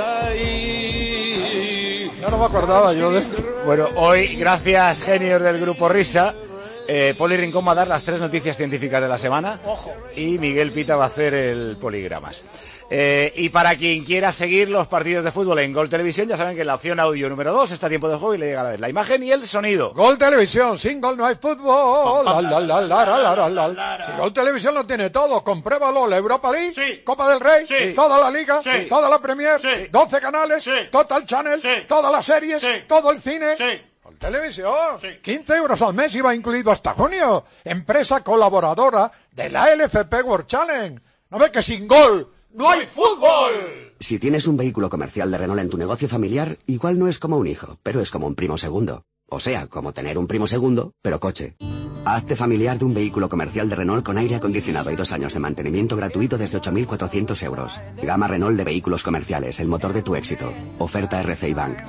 die. Ya no me acordaba yo de esto. Bueno, hoy, gracias, genios del Grupo Risa, Eh, Poli Rincón va a dar las tres noticias científicas de la semana. Ojo. Y Miguel Pita va a hacer el poligramas. Eh, y para quien quiera seguir los partidos de fútbol en Gol Televisión, ya saben que en la opción audio número dos está tiempo de juego y le llega a la vez la imagen y el sonido. Gol Televisión, sin gol no hay fútbol. La, la, la, la, la, la, la, la. Si Gol Televisión lo tiene todo, compruébalo. La Europa League, sí. Copa del Rey, sí. toda la Liga, sí. toda la Premier, sí. doce canales, sí. Total Channel, sí. todas las series, sí. todo el cine. Sí. Gol Televisión, sí. quince euros al mes y va incluido hasta junio. Empresa colaboradora de la L F P World Challenge. ¿No ves que sin gol no hay fútbol? Si tienes un vehículo comercial de Renault en tu negocio familiar, igual no es como un hijo, pero es como un primo segundo. O sea, como tener un primo segundo, pero coche. Hazte familiar de un vehículo comercial de Renault con aire acondicionado y dos años de mantenimiento gratuito desde ocho mil cuatrocientos euros. Gama Renault de vehículos comerciales, el motor de tu éxito. Oferta R C I Bank.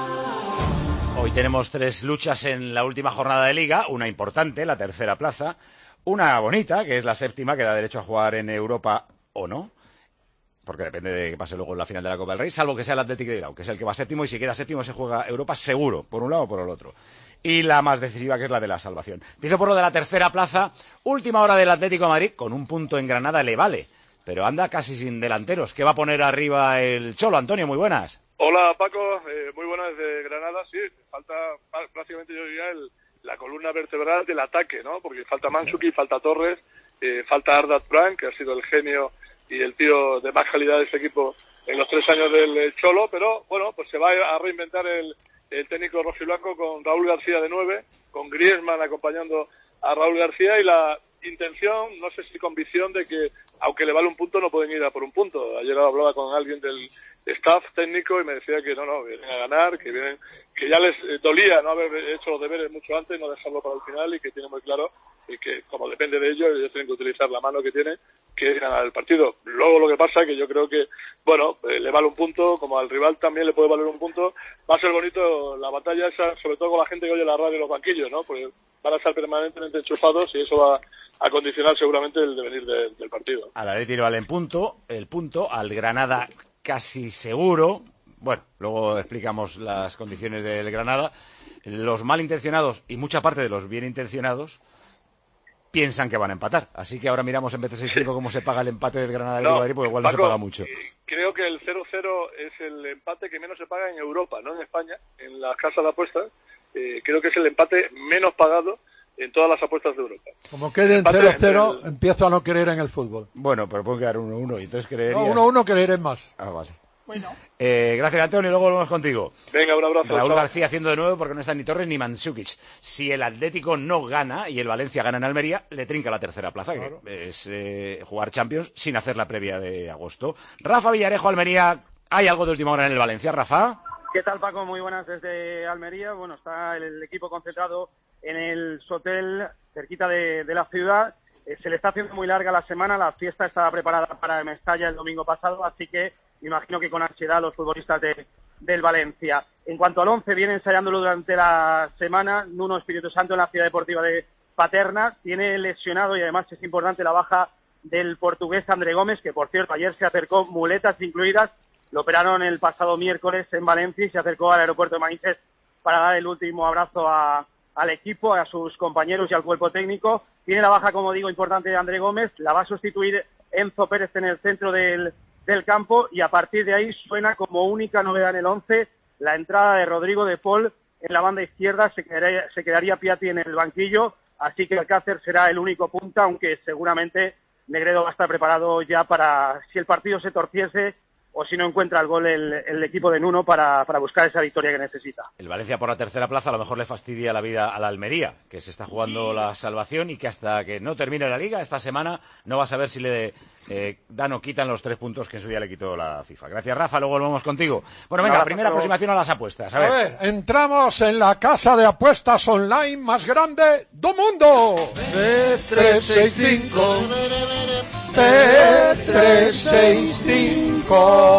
Hoy tenemos tres luchas en la última jornada de Liga, una importante, la tercera plaza, una bonita, que es la séptima, que da derecho a jugar en Europa o no, porque depende de que pase luego en la final de la Copa del Rey, salvo que sea el Atlético de Bilbao, que es el que va séptimo, y si queda séptimo se juega Europa seguro, por un lado o por el otro. Y la más decisiva, que es la de la salvación. Empiezo por lo de la tercera plaza, última hora del Atlético de Madrid, con un punto en Granada le vale, pero anda casi sin delanteros. ¿Qué va a poner arriba el Cholo? Antonio, muy buenas. Hola Paco, eh, muy buenas desde Granada. Sí, falta prácticamente yo diría el, la columna vertebral del ataque, ¿no? Porque falta Mandzukic, falta Torres, eh, falta Arda Turan, que ha sido el genio y el tío de más calidad de este equipo en los tres años del Cholo, pero bueno, pues se va a reinventar el, el técnico rojiblanco con Raúl García de nueve, con Griezmann acompañando a Raúl García, y la intención, no sé si convicción, de que aunque le vale un punto no pueden ir a por un punto. Ayer hablaba con alguien del staff técnico y me decía que no, no, vienen a ganar, que vienen, que ya les eh, dolía no haber hecho los deberes mucho antes, no dejarlo para el final, y que tiene muy claro y que como depende de ellos, ellos tienen que utilizar la mano que tienen, que es ganar el partido. Luego lo que pasa es que yo creo que, bueno, eh, le vale un punto, como al rival también le puede valer un punto. Va a ser bonito la batalla esa, sobre todo con la gente que oye la radio en los banquillos, ¿no? Porque van a estar permanentemente enchufados y eso va a condicionar seguramente el devenir de, del partido. Al Atleti le vale en punto, el punto, al Granada casi seguro. Bueno, luego explicamos las condiciones del Granada. Los malintencionados y mucha parte de los bien intencionados piensan que van a empatar. Así que ahora miramos en B T seis cinco cómo se paga el empate del Granada del No, Madrid, porque igual Paco, no se paga mucho. Creo que el cero cero es el empate que menos se paga en Europa, no en España, en las casas de apuestas. Eh, creo que es el empate menos pagado en todas las apuestas de Europa. Como queden cero cero, el... empiezo a no creer en el fútbol. Bueno, pero puede quedar uno uno y entonces creerías... No, uno uno creeré más. Ah, vale. Bueno. Eh, gracias, Antonio, y luego volvemos contigo. Venga, un abrazo. Raúl chao. García haciendo de nuevo porque no están ni Torres ni Mandzukic. Si el Atlético no gana y el Valencia gana en Almería, le trinca la tercera plaza, claro, que es eh, jugar Champions sin hacer la previa de agosto. Rafa Villarejo, Almería. ¿Hay algo de última hora en el Valencia, Rafa? ¿Qué tal, Paco? Muy buenas desde Almería. Bueno, está el equipo concentrado en el Sotel, cerquita de, de la ciudad. Eh, se le está haciendo muy larga la semana. La fiesta estaba preparada para Mestalla el domingo pasado, así que imagino que con ansiedad los futbolistas de, del Valencia. En cuanto al once, viene ensayándolo durante la semana. Nuno Espíritu Santo en la Ciudad Deportiva de Paterna. Tiene lesionado y además es importante la baja del portugués André Gómez, que por cierto ayer se acercó, muletas incluidas. Lo operaron el pasado miércoles en Valencia y se acercó al aeropuerto de Manises para dar el último abrazo a, al equipo, a sus compañeros y al cuerpo técnico. Tiene la baja, como digo, importante de André Gómez. La va a sustituir Enzo Pérez en el centro del, del campo, y a partir de ahí suena como única novedad en el once la entrada de Rodrigo de Paul en la banda izquierda. Se quedaría, se quedaría Piatti en el banquillo, así que Alcácer será el único punta, aunque seguramente Negredo va a estar preparado ya para, si el partido se torciese o si no encuentra el gol el, el equipo de Nuno para, para buscar esa victoria que necesita. El Valencia por la tercera plaza a lo mejor le fastidia la vida a la Almería, que se está jugando la salvación y que hasta que no termine la Liga esta semana no va a saber si le eh, dan o quitan los tres puntos que en su día le quitó la FIFA. Gracias, Rafa, luego volvemos contigo. Bueno, venga, primera aproximación a las apuestas. A ver. A ver, entramos en la casa de apuestas online más grande del mundo. B tres seis cinco. B tres seis cinco.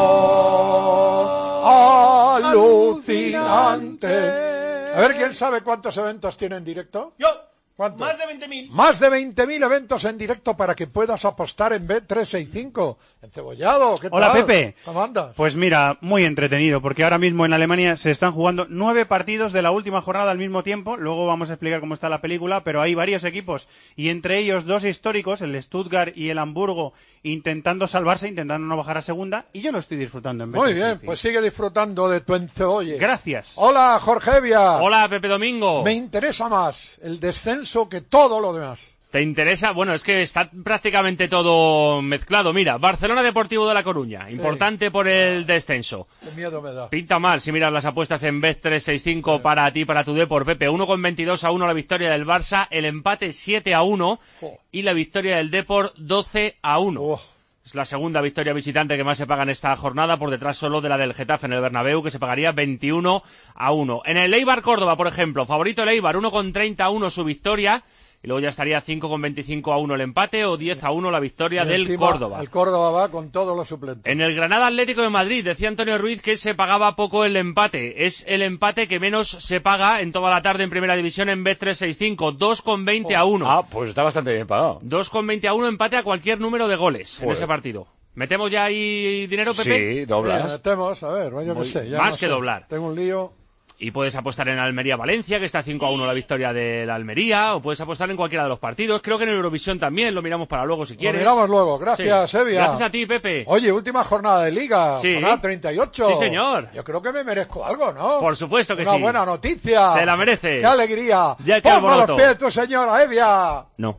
Alucinante. A ver, ¿quién sabe cuántos eventos tiene en directo? Yo. ¿Cuánto? Más de veinte mil. Más de veinte mil eventos en directo para que puedas apostar en B trescientos sesenta y cinco. Encebollado, ¿qué tal? Hola, Pepe. ¿Cómo andas? Pues mira, muy entretenido, porque ahora mismo en Alemania se están jugando nueve partidos de la última jornada al mismo tiempo. Luego vamos a explicar cómo está la película, pero hay varios equipos, y entre ellos dos históricos, el Stuttgart y el Hamburgo, intentando salvarse, intentando no bajar a segunda, y yo lo estoy disfrutando en B Muy trescientos sesenta y cinco. bien, pues sigue disfrutando de tu encebolle. Gracias. Hola, Jorge Evia. Hola, Pepe Domingo. Me interesa más el descenso que todo lo demás. ¿Te interesa? Bueno, es que está prácticamente todo mezclado. Mira, Barcelona Deportivo de La Coruña, sí. Importante por el descenso. Qué miedo me da. Pinta mal si miras las apuestas en Bet trescientos sesenta y cinco, sí. Para ti, para tu Depor, Pepe. uno con veintidós a uno la victoria del Barça, el empate siete a uno oh. y la victoria del Depor doce a uno. Oh. Es la segunda victoria visitante que más se paga en esta jornada, por detrás solo de la del Getafe en el Bernabéu, que se pagaría veintiuno a uno. En el Eibar Córdoba, por ejemplo, favorito el Eibar, uno con treinta a uno su victoria, y luego ya estaría cinco con veinticinco a uno el empate o diez a uno la victoria del Córdoba. El Córdoba va con todos los suplentes. En el Granada Atlético de Madrid decía Antonio Ruiz que se pagaba poco el empate. Es el empate que menos se paga en toda la tarde en Primera División en Bet trescientos sesenta y cinco, dos con veinte a uno. Ah, pues está bastante bien pagado. dos con veinte a uno, empate a cualquier número de goles Joder. en ese partido. ¿Metemos ya ahí dinero, Pepe? Sí, doblas. Sí, metemos, a ver, yo no sé. Ya más no que sé. doblar. Tengo un lío. Y puedes apostar en Almería-Valencia, que está cinco a uno la victoria de la Almería, o puedes apostar en cualquiera de los partidos. Creo que en Eurovisión también, lo miramos para luego si quieres. Lo miramos luego, gracias, sí. Evia. Gracias a ti, Pepe. Oye, última jornada de Liga, sí. jornada treinta y ocho. Sí, señor. Yo creo que me merezco algo, ¿no? Por supuesto que Una sí. Una buena noticia. Te la mereces. ¡Qué alegría! Ya que ¡Ponga los pies tu señora, Evia! No.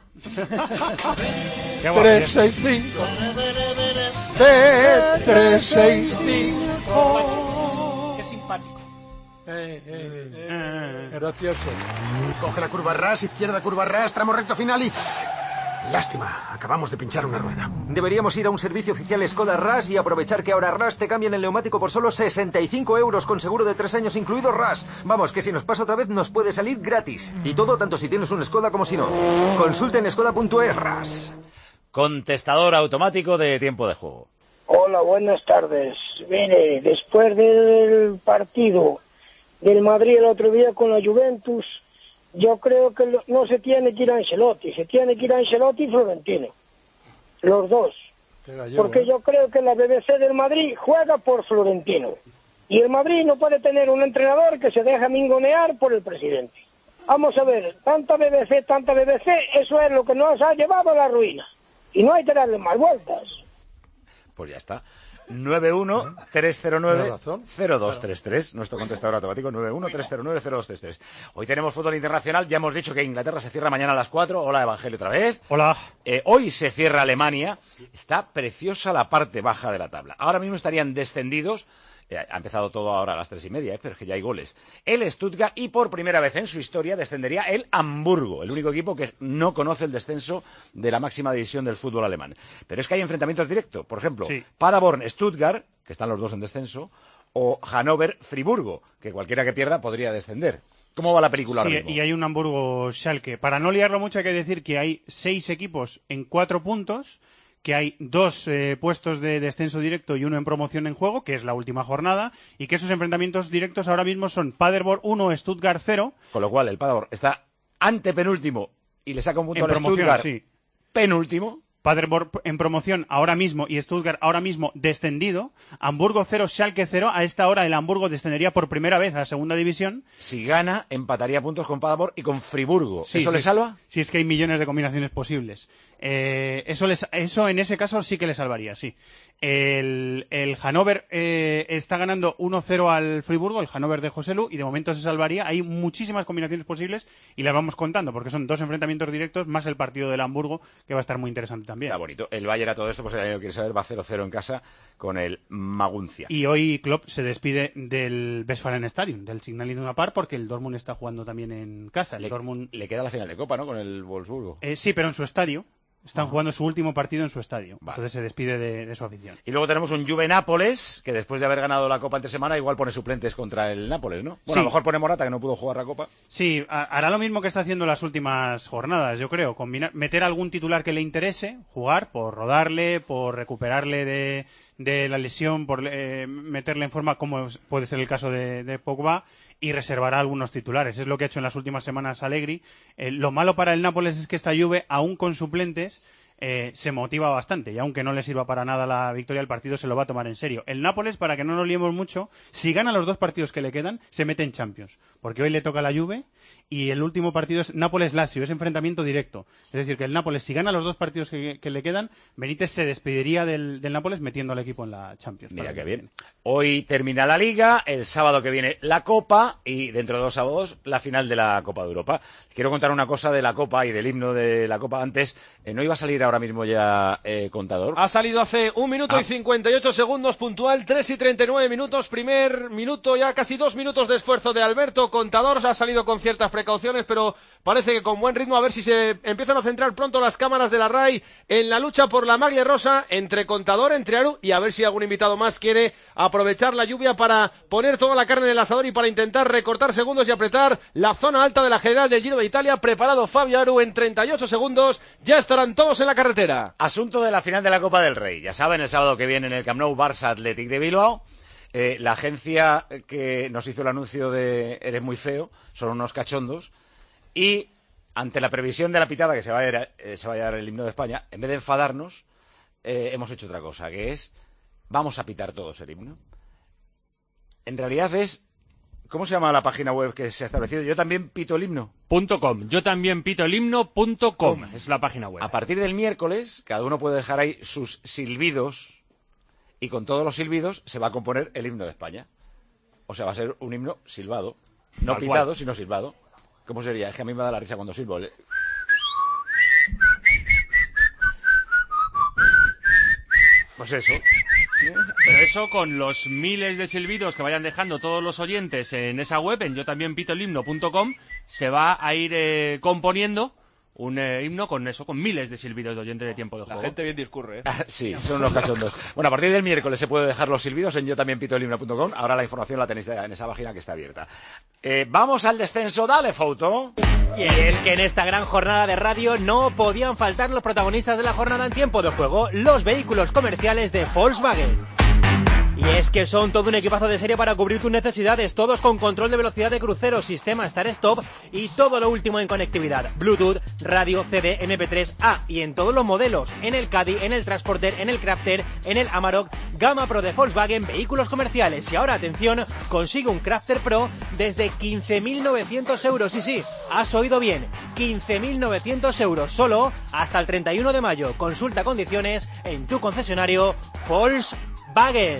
trescientos sesenta y cinco. B trescientos sesenta y cinco. Qué simpático. Eh, eh, eh, gracioso. Coge la curva ras, izquierda curva ras, tramo recto final y... Lástima, acabamos de pinchar una rueda. Deberíamos ir a un servicio oficial Skoda Ras y aprovechar que ahora Ras te cambian el neumático por solo sesenta y cinco euros con seguro de tres años incluido Ras. Vamos, que si nos pasa otra vez nos puede salir gratis. Y todo tanto si tienes un Skoda como si no. Consulta en skoda punto es Ras. Contestador automático de tiempo de juego. Hola, buenas tardes. Mire, después del partido del Madrid el otro día con la Juventus, yo creo que no se tiene que ir a Ancelotti, se tiene que ir a Ancelotti y Florentino, los dos, porque yo creo que la B B C del Madrid juega por Florentino, y el Madrid no puede tener un entrenador que se deja mingonear por el presidente. Vamos a ver, tanta B B C, tanta B B C, eso es lo que nos ha llevado a la ruina, y no hay que darle más vueltas. Pues ya está. nueve uno tres cero nueve cero dos tres tres, nuestro contestador automático, nueve uno tres cero nueve cero dos tres tres. Hoy tenemos fútbol internacional, ya hemos dicho que Inglaterra se cierra mañana a las cuatro. Hola, Evangelio, otra vez. Hola. Eh, hoy se cierra Alemania, está preciosa la parte baja de la tabla. Ahora mismo estarían descendidos, eh, ha empezado todo ahora a las tres y media, eh, pero es que ya hay goles. El Stuttgart, y por primera vez en su historia descendería el Hamburgo, el único equipo que no conoce el descenso de la máxima división del fútbol alemán. Pero es que hay enfrentamientos directos, por ejemplo, sí. Paderborn-Stuttgart, que están los dos en descenso, o Hannover-Friburgo, que cualquiera que pierda podría descender. ¿Cómo va la película sí, ahora mismo? Y hay un Hamburgo-Schalke. Para no liarlo mucho hay que decir que hay seis equipos en cuatro puntos, que hay dos eh, puestos de descenso directo y uno en promoción en juego, que es la última jornada, y que esos enfrentamientos directos ahora mismo son Paderborn uno, Stuttgart cero. Con lo cual, el Paderborn está antepenúltimo y le saca un punto en al promoción, Stuttgart sí. penúltimo. Paderborn en promoción ahora mismo y Stuttgart ahora mismo descendido. Hamburgo cero, Schalke cero. A esta hora el Hamburgo descendería por primera vez a la segunda división. Si gana, empataría puntos con Paderborn y con Friburgo. Sí, ¿Eso sí, le salva? Sí, es que hay millones de combinaciones posibles. Eh, eso, les, eso en ese caso sí que le salvaría, sí. El, el Hannover eh, está ganando uno cero al Friburgo, el Hannover de José Lu, y de momento se salvaría. Hay muchísimas combinaciones posibles y las vamos contando, porque son dos enfrentamientos directos más el partido del Hamburgo, que va a estar muy interesante también. Está bonito. El Bayern a todo esto, pues el año que quiere saber, va cero cero en casa con el Maguncia. Y hoy Klopp se despide del Westfalen Stadium, del Signal Iduna Park, porque el Dortmund está jugando también en casa. El le, Dortmund... le queda la final de Copa, ¿no? Con el Wolfsburgo. Eh, sí, pero en su estadio. Están jugando su último partido en su estadio. Vale. Entonces se despide de, de su afición. Y luego tenemos un Juve-Nápoles, que después de haber ganado la Copa entre semana, igual pone suplentes contra el Nápoles, ¿no? Bueno, sí. A lo mejor pone Morata, que no pudo jugar la Copa. Sí, hará lo mismo que está haciendo en las últimas jornadas, yo creo. Combinar, meter algún titular que le interese, jugar, por rodarle, por recuperarle de, de la lesión, por eh, meterle en forma, como puede ser el caso de, de Pogba, y reservará algunos titulares. Es lo que ha hecho en las últimas semanas Allegri. Eh, lo malo para el Nápoles es que esta Juve, aún con suplentes, Eh, se motiva bastante, y aunque no le sirva para nada la victoria, el partido se lo va a tomar en serio. El Nápoles, para que no nos liemos mucho, si gana los dos partidos que le quedan, se mete en Champions, porque hoy le toca a la Juve y el último partido es Nápoles-Lazio, es enfrentamiento directo. Es decir, que el Nápoles, si gana los dos partidos que, que le quedan, Benítez se despediría del, del Nápoles metiendo al equipo en la Champions. Mira qué bien. Hoy termina la Liga, el sábado que viene la Copa y dentro de dos sábados la final de la Copa de Europa. Quiero contar una cosa de la Copa y del himno de la Copa. Antes, eh, no iba a salir ahora mismo ya eh, contador. Ha salido hace un minuto ah. y cincuenta y ocho segundos, puntual, tres y treinta y nueve minutos, primer minuto, ya casi dos minutos de esfuerzo de Alberto Contador. Ha salido con ciertas precauciones, pero parece que con buen ritmo, a ver si se empiezan a centrar pronto las cámaras de la R A I en la lucha por la maglia rosa entre Contador, entre Aru, y a ver si algún invitado más quiere aprovechar la lluvia para poner toda la carne en el asador y para intentar recortar segundos y apretar la zona alta de la general del Giro de Italia. Preparado Fabio Aru en treinta y ocho segundos, ya estarán todos en la carretera. Asunto de la final de la Copa del Rey. Ya saben, el sábado que viene en el Camp Nou, Barça Athletic de Bilbao. Eh, la agencia que nos hizo el anuncio de Eres muy feo, son unos cachondos, y ante la previsión de la pitada que se va a dar, eh, se va a dar el himno de España, en vez de enfadarnos, eh, hemos hecho otra cosa, que es, vamos a pitar todos el himno. En realidad es, ¿cómo se llama la página web que se ha establecido? Yo también pito el himno. Punto com. Yo también pito el himno punto com. Es la página web. A partir del miércoles, cada uno puede dejar ahí sus silbidos, y con todos los silbidos se va a componer el himno de España. O sea, va a ser un himno silbado. No Tal pitado, cual. sino silbado. ¿Cómo sería? Es que a mí me da la risa cuando silbo. Pues eso. Pero eso, con los miles de silbidos que vayan dejando todos los oyentes en esa web, en yo también pito el himno punto com, se va a ir eh, componiendo un eh, himno con eso, con miles de silbidos de oyentes de tiempo de juego. La gente bien discurre, ¿eh? Ah, sí, son unos cachondos. Bueno, a partir del miércoles se puede dejar los silbidos en yo también pito el himno punto com. Ahora la información la tenéis en esa página que está abierta. Eh, vamos al descenso, dale, Fouto. Y es que en esta gran jornada de radio no podían faltar los protagonistas de la jornada en tiempo de juego, los vehículos comerciales de Volkswagen. Y es que son todo un equipazo de serie para cubrir tus necesidades, todos con control de velocidad de crucero, sistema Start-Stop y todo lo último en conectividad, Bluetooth, radio, C D, eme pe tres, ah, y en todos los modelos, en el Caddy, en el Transporter, en el Crafter, en el Amarok, gama Pro de Volkswagen, vehículos comerciales. Y ahora, atención, consigue un Crafter Pro desde quince mil novecientos euros, y sí, has oído bien, quince mil novecientos euros solo hasta el treinta y uno de mayo. Consulta condiciones en tu concesionario Volkswagen.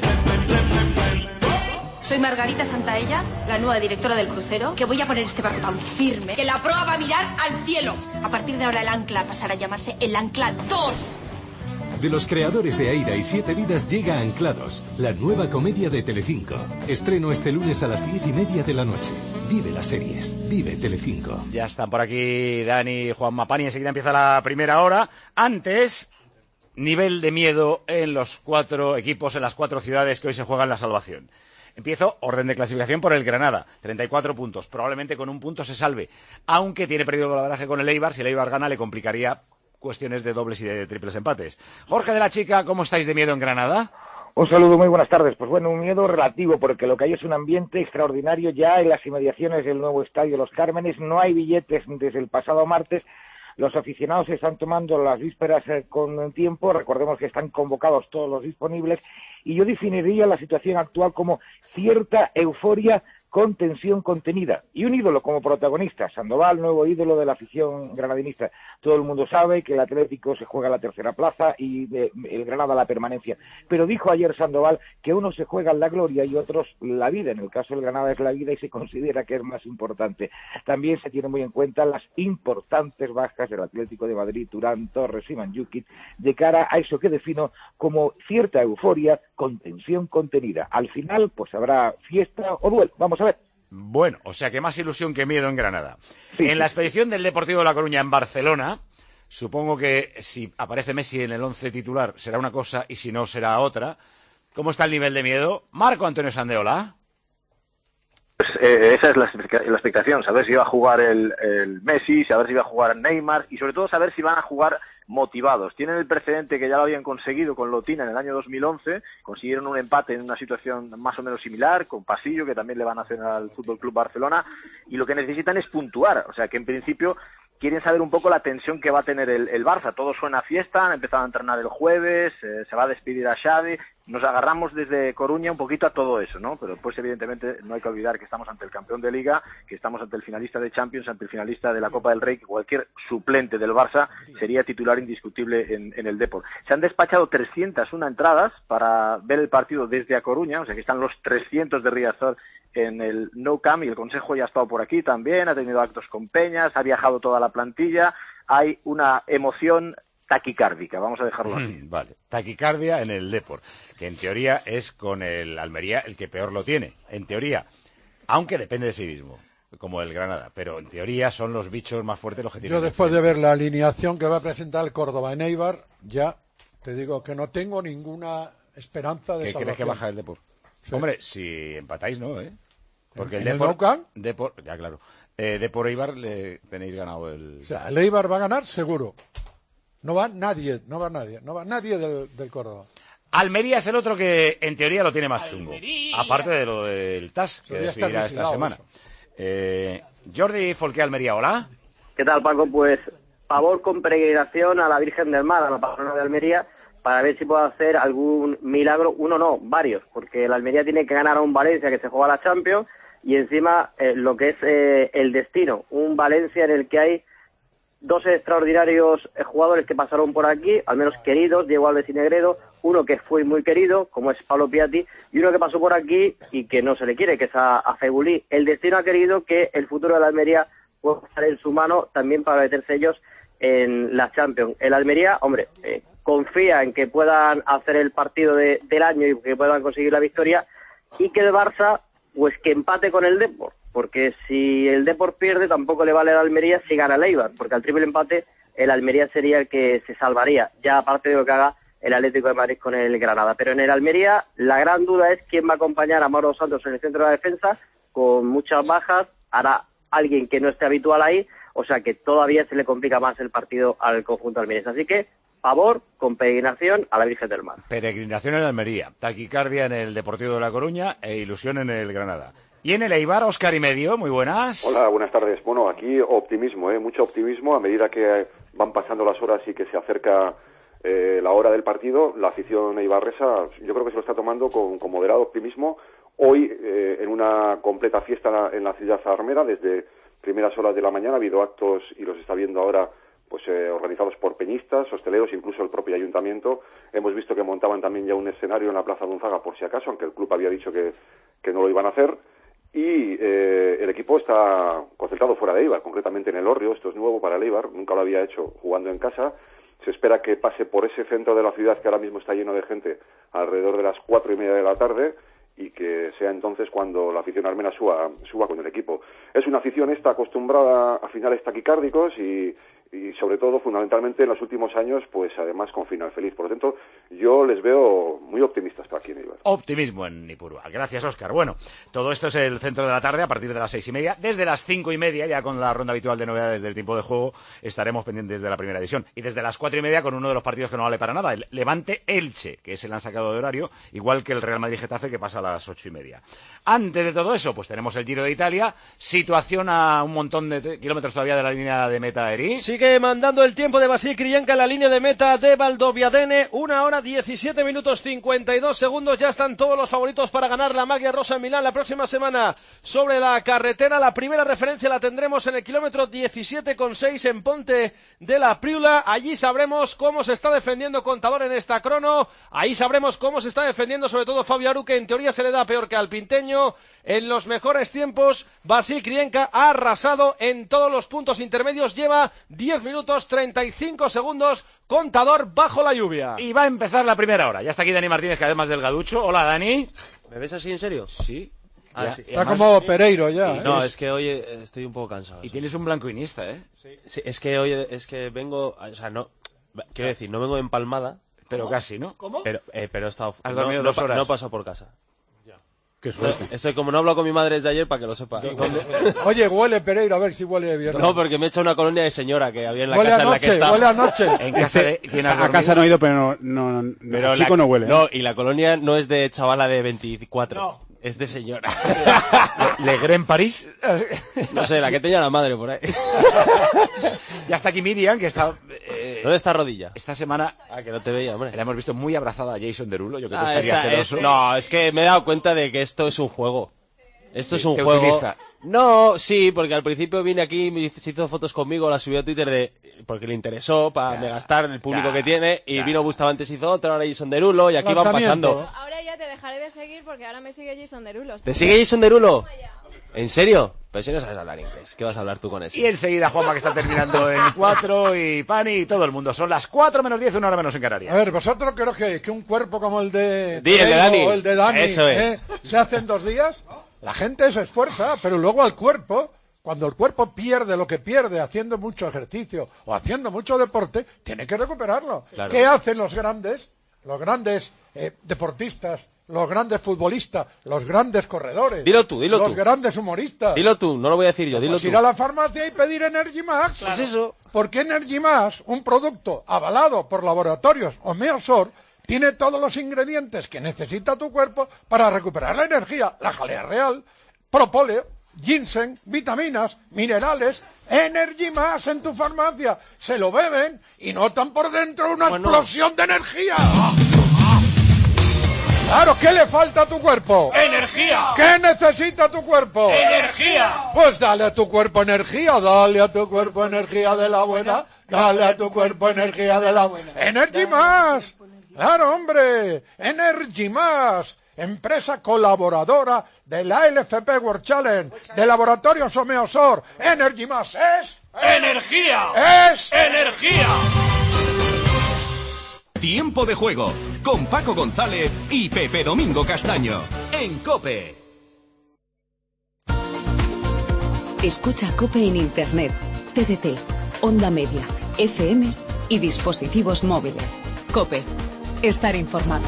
Soy Margarita Santaella, la nueva directora del crucero, que voy a poner este barco tan firme que la proa va a mirar al cielo. A partir de ahora el ancla pasará a llamarse el Ancla dos. De los creadores de Aira y Siete Vidas llega Anclados, la nueva comedia de Telecinco. Estreno este lunes a las diez y media de la noche. Vive las series, vive Telecinco. Ya están por aquí Dani y Juan Mapani, enseguida empieza la primera hora. Antes, nivel de miedo en los cuatro equipos, en las cuatro ciudades que hoy se juegan la salvación. Empiezo, orden de clasificación por el Granada, treinta y cuatro puntos, probablemente con un punto se salve, aunque tiene perdido el golaveraje con el Eibar. Si el Eibar gana le complicaría cuestiones de dobles y de triples empates. Jorge de la Chica, ¿cómo estáis de miedo en Granada? Un saludo, muy buenas tardes. Pues bueno, un miedo relativo, porque lo que hay es un ambiente extraordinario ya en las inmediaciones del nuevo estadio Los Cármenes. No hay billetes desde el pasado martes. Los aficionados se están tomando las vísperas eh, con tiempo. Recordemos que están convocados todos los disponibles. Y yo definiría la situación actual como cierta euforia con tensión contenida y un ídolo como protagonista, Sandoval, nuevo ídolo de la afición granadinista. Todo el mundo sabe que el Atlético se juega la tercera plaza y eh, el Granada la permanencia, pero dijo ayer Sandoval que unos se juegan la gloria y otros la vida. En el caso del Granada es la vida y se considera que es más importante. También se tiene muy en cuenta las importantes bajas del Atlético de Madrid, Turán, Torres y Mandžukić, de cara a eso que defino como cierta euforia con tensión contenida. Al final, pues habrá fiesta o duelo. Vamos a ver. Bueno, o sea que más ilusión que miedo en Granada. Sí, en sí. la expedición del Deportivo de La Coruña en Barcelona, supongo que si aparece Messi en el once titular será una cosa y si no será otra. ¿Cómo está el nivel de miedo? Marco Antonio Sandeola. Pues, eh, esa es la, la expectación, saber si va a jugar el, el Messi, saber si va a jugar Neymar y sobre todo saber si van a jugar motivados. Tienen el precedente que ya lo habían conseguido con Lotina en el año dos mil once, consiguieron un empate en una situación más o menos similar, con Pasillo, que también le van a hacer al Fútbol Club Barcelona, y lo que necesitan es puntuar, o sea que en principio quieren saber un poco la tensión que va a tener el, el Barça. Todo suena a fiesta, han empezado a entrenar el jueves, eh, se va a despedir a Xavi, nos agarramos desde Coruña un poquito a todo eso, ¿no? Pero pues evidentemente no hay que olvidar que estamos ante el campeón de Liga, que estamos ante el finalista de Champions, ante el finalista de la Copa del Rey, que cualquier suplente del Barça sería titular indiscutible en, en el Depor. Se han despachado trescientas una entradas para ver el partido desde A Coruña, o sea que están los trescientos de Riazor en el Nou Camp, y el Consejo ya ha estado por aquí también, ha tenido actos con peñas, ha viajado toda la plantilla, hay una emoción taquicárdica, vamos a dejarlo así. Vale, taquicardia en el Depor, que en teoría es con el Almería el que peor lo tiene, en teoría, aunque depende de sí mismo, como el Granada, pero en teoría son los bichos más fuertes los que tienen. Yo después de ver la alineación que va a presentar el Córdoba en Eibar, ya te digo que no tengo ninguna esperanza de ¿Qué salvación. crees que baja el Depor? Sí. Hombre, si empatáis, no, ¿eh? Porque el ¿En Depor, el Nou Camp? Depor, ya claro, eh, Depor Eibar le tenéis ganado el... O sea, el Eibar va a ganar seguro. No va nadie, no va nadie, no va nadie del, del Córdoba. Almería es el otro que en teoría lo tiene más chungo. Almería. Aparte de lo del T A S, que decidirá esta semana. Eh, Jordi Folqué, Almería, hola. ¿Qué tal, Paco? Pues favor con peregrinación a la Virgen del Mar, a la patrona de Almería, para ver si puede hacer algún milagro, uno no, varios, porque la Almería tiene que ganar a un Valencia que se juega la Champions, y encima eh, lo que es eh, el destino, un Valencia en el que hay dos extraordinarios eh, jugadores que pasaron por aquí, al menos queridos, Diego Alves y Negredo, uno que fue muy querido, como es Pablo Piatti, y uno que pasó por aquí y que no se le quiere, que es a, a Fegulí. El destino ha querido que el futuro de la Almería pueda estar en su mano también para meterse ellos en la Champions. El Almería, hombre, eh, confía en que puedan hacer el partido de, del año y que puedan conseguir la victoria, y que el Barça, pues que empate con el Depor, porque si el Depor pierde tampoco le vale al Almería si gana el Eibar, porque al triple empate el Almería sería el que se salvaría, ya aparte de lo que haga el Atlético de Madrid con el Granada. Pero en el Almería la gran duda es quién va a acompañar a Mauro Santos en el centro de la defensa, con muchas bajas, hará alguien que no esté habitual ahí, o sea que todavía se le complica más el partido al conjunto almeriense. Así que favor con peregrinación a la Virgen del Mar. Peregrinación en Almería, taquicardia en el Deportivo de La Coruña e ilusión en el Granada. Y en el Eibar, Óscar y medio, muy buenas. Hola, buenas tardes. Bueno, aquí optimismo, ¿eh? Mucho optimismo a medida que van pasando las horas y que se acerca eh, la hora del partido. La afición eibarresa yo creo que se lo está tomando con, con moderado optimismo. Hoy, eh, en una completa fiesta en la ciudad armera, desde primeras horas de la mañana ha habido actos, y los está viendo ahora, pues eh, organizados por peñistas, hosteleros, incluso el propio ayuntamiento. Hemos visto que montaban también ya un escenario en la Plaza Gonzaga por si acaso, aunque el club había dicho que, que no lo iban a hacer. Y eh, el equipo está concentrado fuera de Eibar, concretamente en el Hórreo. Esto es nuevo para el Eibar, nunca lo había hecho jugando en casa. Se espera que pase por ese centro de la ciudad que ahora mismo está lleno de gente alrededor de las cuatro y media de la tarde, y que sea entonces cuando la afición armena suba, suba con el equipo. Es una afición esta acostumbrada a finales taquicárdicos y, y sobre todo, fundamentalmente, en los últimos años, pues además con final feliz. Por lo tanto, yo les veo muy optimistas para aquí en Eibar. Optimismo en Ipurúa. Gracias, Óscar. Bueno, todo esto es el centro de la tarde a partir de las seis y media. Desde las cinco y media, ya con la ronda habitual de novedades del tiempo de juego, estaremos pendientes de la primera edición. Y desde las cuatro y media con uno de los partidos que no vale para nada, el Levante-Elche, que se le han sacado de horario, igual que el Real Madrid-Getafe, que pasa a las ocho y media. Antes de todo eso, pues tenemos el Giro de Italia, situación a un montón de kilómetros todavía de la línea de meta, Eri. Sigue mandando el tiempo de Vasil Krienka en la línea de meta de Valdoviadene, una hora diecisiete minutos cincuenta y dos segundos, ya están todos los favoritos para ganar la Maglia Rosa en Milán la próxima semana sobre la carretera. La primera referencia la tendremos en el kilómetro diecisiete coma seis en Ponte de la Priula, allí sabremos cómo se está defendiendo Contador en esta crono, ahí sabremos cómo se está defendiendo sobre todo Fabio Aru, que en teoría se le da peor que al pinteño. En los mejores tiempos, Vasil Krienka ha arrasado en todos los puntos intermedios, lleva diez minutos treinta y cinco segundos, Contador bajo la lluvia. Y va a empezar la primera hora. Ya está aquí Dani Martínez, cada vez más delgaducho. Hola, Dani. ¿Me ves así en serio? Sí. Ah, ya, sí. Está como Pereiro ya. ¿eh? No, es que hoy estoy un poco cansado. Y tienes un blanco iniesta, ¿eh? Sí. Sí, es que hoy es que vengo, o sea, no, quiero decir, no vengo empalmada. Pero casi, ¿no? ¿Cómo? Pero, eh, pero he estado... Has dormido no, dos no, horas. No paso por casa. Qué suerte. Eso, como no hablo con mi madre desde ayer, para que lo sepa. Oye, huele Pereira, a ver si huele bien. No, porque me he hecho una colonia de señora que había en la huele casa anoche, en la que estaba. Huele anoche, en casa de, ¿quién ha a casa no he ido, pero no, no, no pero el chico la, no huele. No, y la colonia no es de chavala de veinticuatro. No. Es de señora. ¿Le Gren París? No sé, la que tenía la madre por ahí. Ya está aquí Miriam, que está... Eh, ¿Dónde está Rodilla? Esta semana... Ah, que no te veía, hombre. La hemos visto muy abrazada a Jason Derulo, yo creo que ah, estaría esta, celoso. Es, no, es que me he dado cuenta de que esto es un juego. Esto sí, es un te juego... Utiliza. No, sí, porque al principio vine aquí, me se hizo fotos conmigo, la subió a Twitter de porque le interesó para me gastar el público ya, que tiene, y ya. Vino Bustamante hizo otra, ahora Jason Derulo, y aquí van pasando. Ahora ya te dejaré de seguir porque ahora me sigue Jason Derulo. ¿Te sigue Jason Derulo? ¿En serio? Pero si no sabes hablar inglés, ¿qué vas a hablar tú con eso? Y enseguida Juanma, que está terminando en cuatro, y Pani y todo el mundo. Son las cuatro menos diez, una hora menos en Canarias. A ver, ¿vosotros creo que, que un cuerpo como el de... Di, el de Dani. O el de Dani, eso es. ¿eh? ¿Se hace en dos días? La gente se esfuerza, pero luego al cuerpo... Cuando el cuerpo pierde lo que pierde haciendo mucho ejercicio o haciendo mucho deporte, tiene que recuperarlo. Claro. ¿Qué hacen los grandes? Los grandes eh, deportistas, los grandes futbolistas, los grandes corredores. Dilo tú, dilo los tú. Los grandes humoristas. Dilo tú, no lo voy a decir yo, dilo pues tú. Ir a la farmacia y pedir Energy Max. Claro. Pues eso. Porque Energy Max, un producto avalado por laboratorios Homeosor, tiene todos los ingredientes que necesita tu cuerpo para recuperar la energía. La jalea real, propóleo, ginseng, vitaminas, minerales, Energy Más en tu farmacia. Se lo beben y notan por dentro una bueno. explosión de energía. Claro, ¿qué le falta a tu cuerpo? ¡Energía! ¿Qué necesita tu cuerpo? ¡Energía! Pues dale a tu cuerpo energía, dale a tu cuerpo energía de la buena, dale a tu cuerpo energía de la buena. ¡Energy Más! ¡Claro, hombre! ¡Energy Más! Empresa colaboradora de la L F P World Challenge, de Laboratorios Homeosor. Energy Más es... ¡Energía! ¡Es... ¡Energía! Tiempo de juego, con Paco González y Pepe Domingo Castaño, en COPE. Escucha COPE en Internet, T D T, Onda Media, F M y dispositivos móviles. COPE. Estar informado.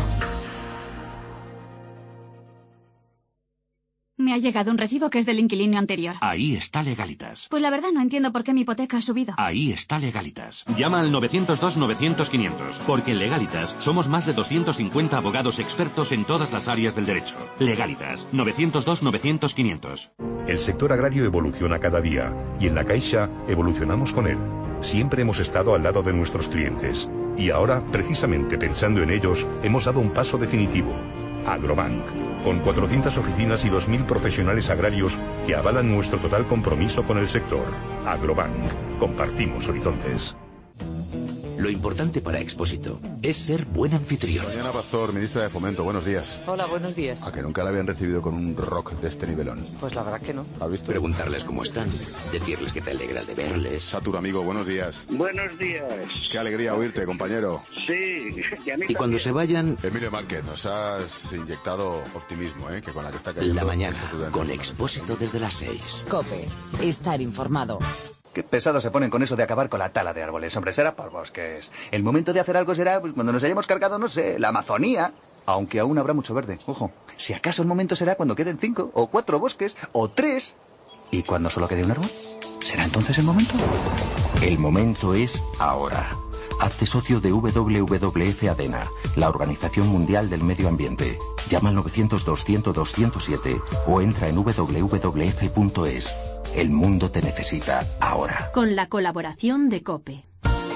Me ha llegado un recibo que es del inquilino anterior. Ahí está Legalitas. Pues la verdad no entiendo por qué mi hipoteca ha subido. Ahí está Legalitas. Llama al novecientos dos novecientos quinientos, porque en Legalitas somos más de doscientos cincuenta abogados expertos en todas las áreas del derecho. Legalitas, novecientos dos novecientos quinientos. El sector agrario evoluciona cada día y en La Caixa evolucionamos con él. Siempre hemos estado al lado de nuestros clientes y ahora, precisamente pensando en ellos, hemos dado un paso definitivo. Agrobank, con cuatrocientas oficinas y dos mil profesionales agrarios que avalan nuestro total compromiso con el sector. Agrobank, compartimos horizontes. Lo importante para Expósito es ser buen anfitrión. Mariana Pastor, ministra de Fomento, buenos días. Hola, buenos días. ¿A que nunca la habían recibido con un rock de este nivelón? Pues la verdad que no. ¿Has visto? Preguntarles cómo están, decirles que te alegras de verles. Satur, amigo, buenos días. Buenos días. Qué alegría oírte, compañero. Sí, y a mí Y cuando se vayan... Emilio Márquez, nos has inyectado optimismo, ¿eh? Que con la que está cayendo... La mañana, con Expósito desde las seis. COPE. Estar informado. Qué pesados se ponen con eso de acabar con la tala de árboles. Hombre, será por bosques. El momento de hacer algo será pues, cuando nos hayamos cargado, no sé, la Amazonía. Aunque aún habrá mucho verde. Ojo, si acaso el momento será cuando queden cinco o cuatro bosques o tres. ¿Y cuando solo quede un árbol? ¿Será entonces el momento? El momento es ahora. Hazte socio de W W F ADENA, la Organización Mundial del Medio Ambiente. Llama al novecientos dos cien dos cero siete o entra en w w f punto es. El mundo te necesita ahora. Con la colaboración de COPE.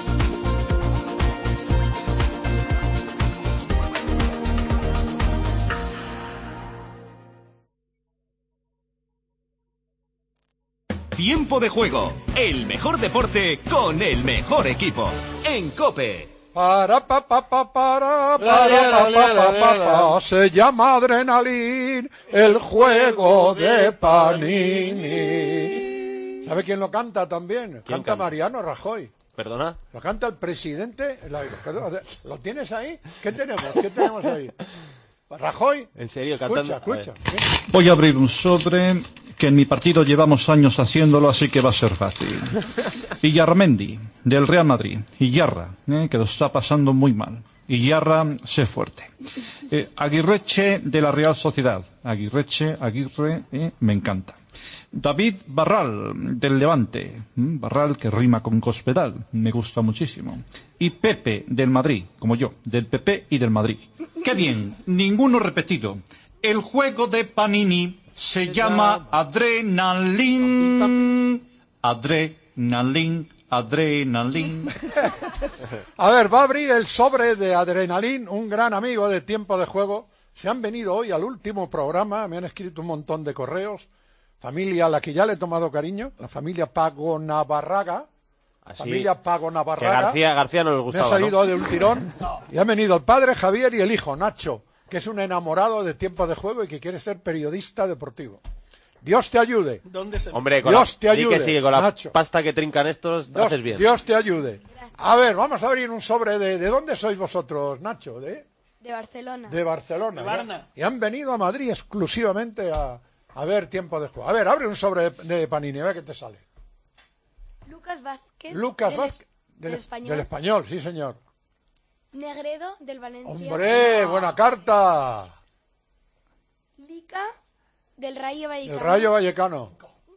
Tiempo de juego, el mejor deporte con el mejor equipo, en COPE. Para pa pa pa para para pa pa pa pa pa se llama Adrenalin, el juego de Panini. ¿Sabe quién lo canta también? Canta, canta Mariano Rajoy. ¿Perdona? Lo canta el presidente. ¿Lo tienes ahí? ¿Qué tenemos? ¿Qué tenemos ahí? Rajoy. ¿En serio? Escucha, cantando? escucha. Voy a abrir un sobre que en mi partido llevamos años haciéndolo, así que va a ser fácil. Illarmendi, del Real Madrid. Illarra, ¿eh? Que lo está pasando muy mal. Y Yarra, sé fuerte. Eh, Aguirreche de la Real Sociedad. Aguirreche, Aguirre, eh, me encanta. David Barral, del Levante. Mm, Barral, que rima con Cospedal. Me gusta muchísimo. Y Pepe, del Madrid, como yo, del P P y del Madrid. ¡Qué bien! Ninguno repetido. El juego de Panini se llama Adrenalin. Adrenalin. Adrenalin. A ver, va a abrir el sobre de Adrenalin, un gran amigo de Tiempo de Juego. Se han venido hoy al último programa, me han escrito un montón de correos. Familia a la que ya le he tomado cariño, la familia Pago Navarraga. Así, familia Pago Navarraga. Que García, García no les gustaba, me ha salido, ¿no? de un tirón. Y han venido el padre Javier y el hijo Nacho, que es un enamorado de Tiempo de Juego y que quiere ser periodista deportivo. Dios te ayude. ¿Dónde se... Hombre, con Dios la... te ayude. Que sí, con la Nacho. pasta que trincan estos, Dios, haces bien. Dios te ayude. A ver, vamos a abrir un sobre de... ¿De dónde sois vosotros, Nacho? ¿De? De Barcelona. De Barcelona. De Barna. Y han venido a Madrid exclusivamente a, a ver Tiempo de Juego. A ver, abre un sobre de, de Panini, a ver qué te sale. Lucas Vázquez. Lucas del Vázquez. es- Del, del español. del español, sí, señor. Negredo del Valencia. ¡Hombre, buena carta! Lica del Rayo Vallecano. El Rayo Vallecano.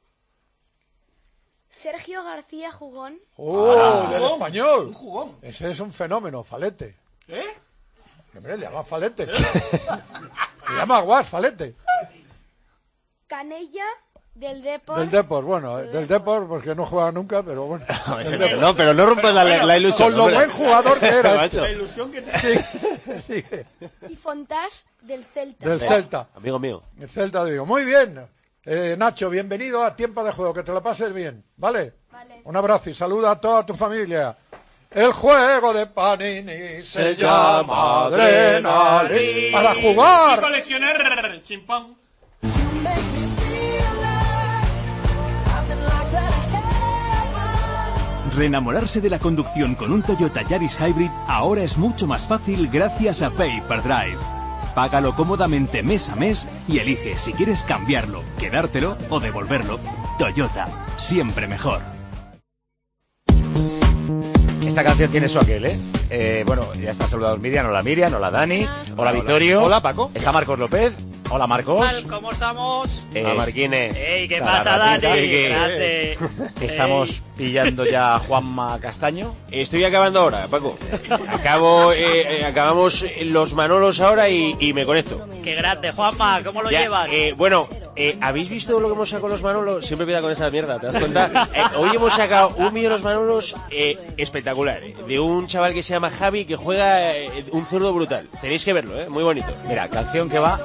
Sergio García Jugón. ¡Oh, Ah. del Jugón, español! un jugón. Ese es un fenómeno, Falete. ¿Eh? Hombre, le llama Falete. Le llama Guas, Falete. Canella del Depor. Del Depor, bueno, del Depor, porque no juega nunca, pero bueno. del Depor. No, pero no rompas la, la ilusión. Con lo hombre. buen jugador que era. Macho. este. La ilusión que te... Sí, sí. Y Fontás del Celta. Del Celta. Amigo mío. El Celta de Vigo. Muy bien. Eh, Nacho, bienvenido a Tiempo de Juego, que te lo pases bien, ¿vale? Vale. Un abrazo y saluda a toda tu familia. El juego de Panini se llama Adrenalin. ¡Para Y jugar! coleccionar chimpón. Reenamorarse de la conducción con un Toyota Yaris Hybrid ahora es mucho más fácil gracias a Pay-Per-Drive. Págalo cómodamente mes a mes y elige si quieres cambiarlo, quedártelo o devolverlo. Toyota, siempre mejor. Esta canción tiene su aquel, ¿eh? eh bueno, ya está saludado Miriam. Hola Miriam, hola Dani, hola Vittorio. Hola, Paco. Está Marcos López. Hola Marcos. ¿Qué tal? ¿Cómo estamos? Eh, Hola, Marquines. Ey, ¿qué Está pasa, la Dani? ratita. Grande. Estamos pillando ya a Juanma Castaño. Estoy acabando ahora, Paco. Acabo, eh, eh, acabamos los Manolos ahora y, y me conecto. Qué grande, Juanma, ¿cómo lo Ya, llevas? eh, bueno, eh, ¿habéis visto lo que hemos sacado los Manolos? Siempre pida con esa mierda, ¿te das cuenta? Eh, hoy hemos sacado un vídeo de los Manolos eh, espectacular, eh, de un chaval que se llama Javi que juega eh, un zurdo brutal. Tenéis que verlo, ¿eh? Muy bonito. Mira, canción que va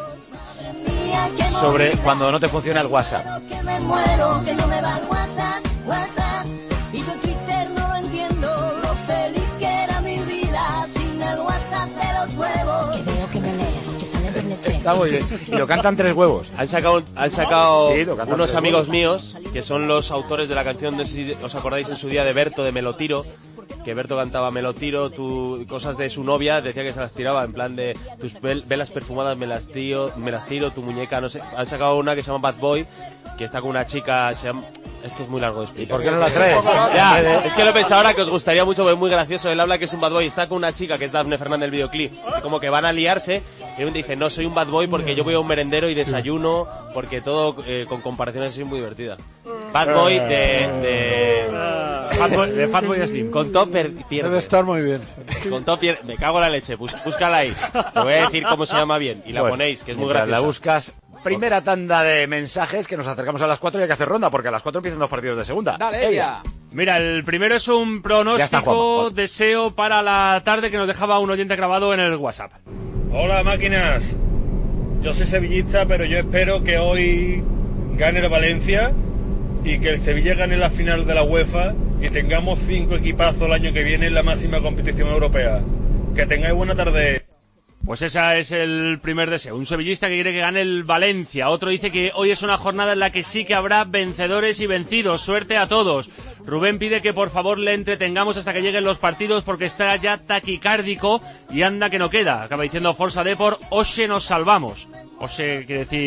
sobre cuando no te funciona el WhatsApp. Que me muero, que no me va el WhatsApp, WhatsApp. Y yo Twitter no lo entiendo, lo feliz que era mi vida sin el WhatsApp de los huevos. Que veo que me lees, que sale doble tres. Está muy bien. Y lo cantan tres huevos. Han sacado, han sacado Sí, lo cantan unos tres amigos huevos. míos, que son los autores de la canción, no sé si os acordáis en su día de Berto, de Me lo tiro, que Berto cantaba Me lo tiro, tu, cosas de su novia, decía que se las tiraba, en plan de tus vel- velas perfumadas me las tiro, me las tiro, tu muñeca, no sé. Han sacado una que se llama Bad Boy, que está con una chica, se llama... Es que es muy largo de explicar. ¿Y por qué no la traes? Ya, es que lo he pensado ahora que os gustaría mucho, porque es muy gracioso. Él habla que es un bad boy, está con una chica que es Dafne Fernández del videoclip, y como que van a liarse, y él dice, no, soy un bad boy porque yo voy a un merendero y desayuno, porque todo eh, con comparaciones es muy divertida. Bad boy de... de... Fat Boy- de Fatboy Slim. Con todo per- pierde. Debe estar muy bien. Con todo pierde. Me cago en la leche, bus- búscala ahí. Te voy a decir cómo se llama bien, y la Bueno, ponéis, que es muy mientras graciosa. la buscas. Primera tanda de mensajes, que nos acercamos a las cuatro y hay que hacer ronda, porque a las cuatro empiezan los partidos de segunda. Evia. Mira, el primero es un Ya está, pronóstico, Juanma. deseo para la tarde que nos dejaba un oyente grabado en el WhatsApp. Hola máquinas, yo soy sevillista, pero yo espero que hoy gane el Valencia y que el Sevilla gane la final de la UEFA y tengamos cinco equipazos el año que viene en la máxima competición europea. Que tengáis buena tarde. Pues ese es el primer deseo. Un sevillista que quiere que gane el Valencia. Otro dice que hoy es una jornada en la que sí que habrá vencedores y vencidos. Suerte a todos. Rubén pide que por favor le entretengamos hasta que lleguen los partidos porque está ya taquicárdico y anda que no queda. Acaba diciendo Forza Depor, Oxe nos salvamos. Oxe quiere decir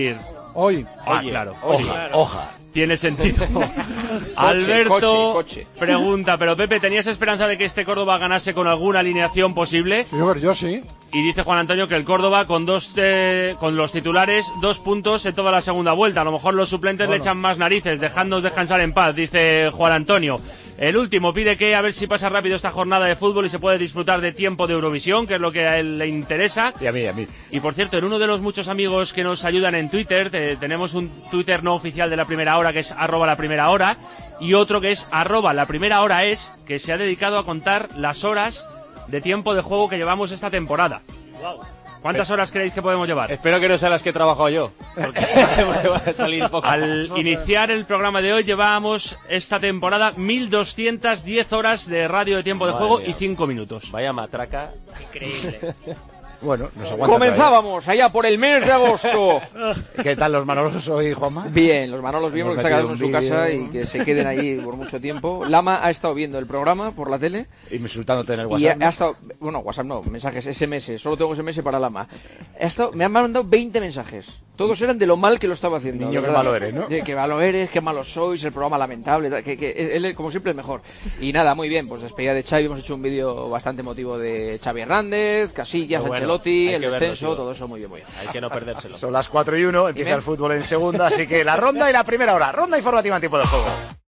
Hoy. Ah, Oye, claro. hoja, Claro. hoja. Tiene sentido. Alberto coche, coche. pregunta, pero Pepe, ¿tenías esperanza de que este Córdoba ganase con alguna alineación posible? Yo, yo sí. Y dice Juan Antonio que el Córdoba con dos eh, con los titulares, dos puntos en toda la segunda vuelta. A lo mejor los suplentes Bueno. le echan más narices, dejadnos descansar en paz, dice Juan Antonio. El último pide que a ver si pasa rápido esta jornada de fútbol y se puede disfrutar de tiempo de Eurovisión, que es lo que a él le interesa. Y a mí, a mí. Y por cierto, en uno de los muchos amigos que nos ayudan en Twitter, te- tenemos un Twitter no oficial de la primera hora, que es arroba la primera hora, y otro que es arroba la primera hora es, que se ha dedicado a contar las horas de tiempo de juego que llevamos esta temporada. ¿Cuántas horas creéis que podemos llevar? Espero que no sean las que he trabajado yo. Porque me va a salir poco. Al iniciar el programa de hoy llevábamos esta temporada mil doscientas diez horas de radio de tiempo de Madre juego mía. y cinco minutos. Vaya matraca. Increíble. Bueno, nos aguanta Comenzábamos allá por el mes de agosto. todavía. ¿Qué tal los Manolos hoy, Juanma? Bien, los Manolos bien Hemos porque está cada uno en metido su un casa vídeo. y que se queden ahí por mucho tiempo. Lama ha estado viendo el programa por la tele. Y insultándote en el Y WhatsApp. ha, ha estado, bueno, WhatsApp no, mensajes, S M S, solo tengo S M S para Lama. Ha estado, me han mandado veinte mensajes. Todos eran de lo mal que lo estaba haciendo. Niño, de qué verdad. malo eres, ¿no? De que malo eres, qué malo sois, el programa lamentable, tal, que, que él, como siempre, es mejor. Y nada, muy bien, pues despedida de Xavi, hemos hecho un vídeo bastante emotivo de Xavi Hernández, Casillas, Qué bueno, Ancelotti, hay el que verlo, descenso, tío. todo eso muy bien, muy bien. Hay que no perdérselo. Son las cuatro y uno, empieza Dime. el fútbol en segunda, así que la ronda y la primera hora. Ronda informativa en tiempo de juego.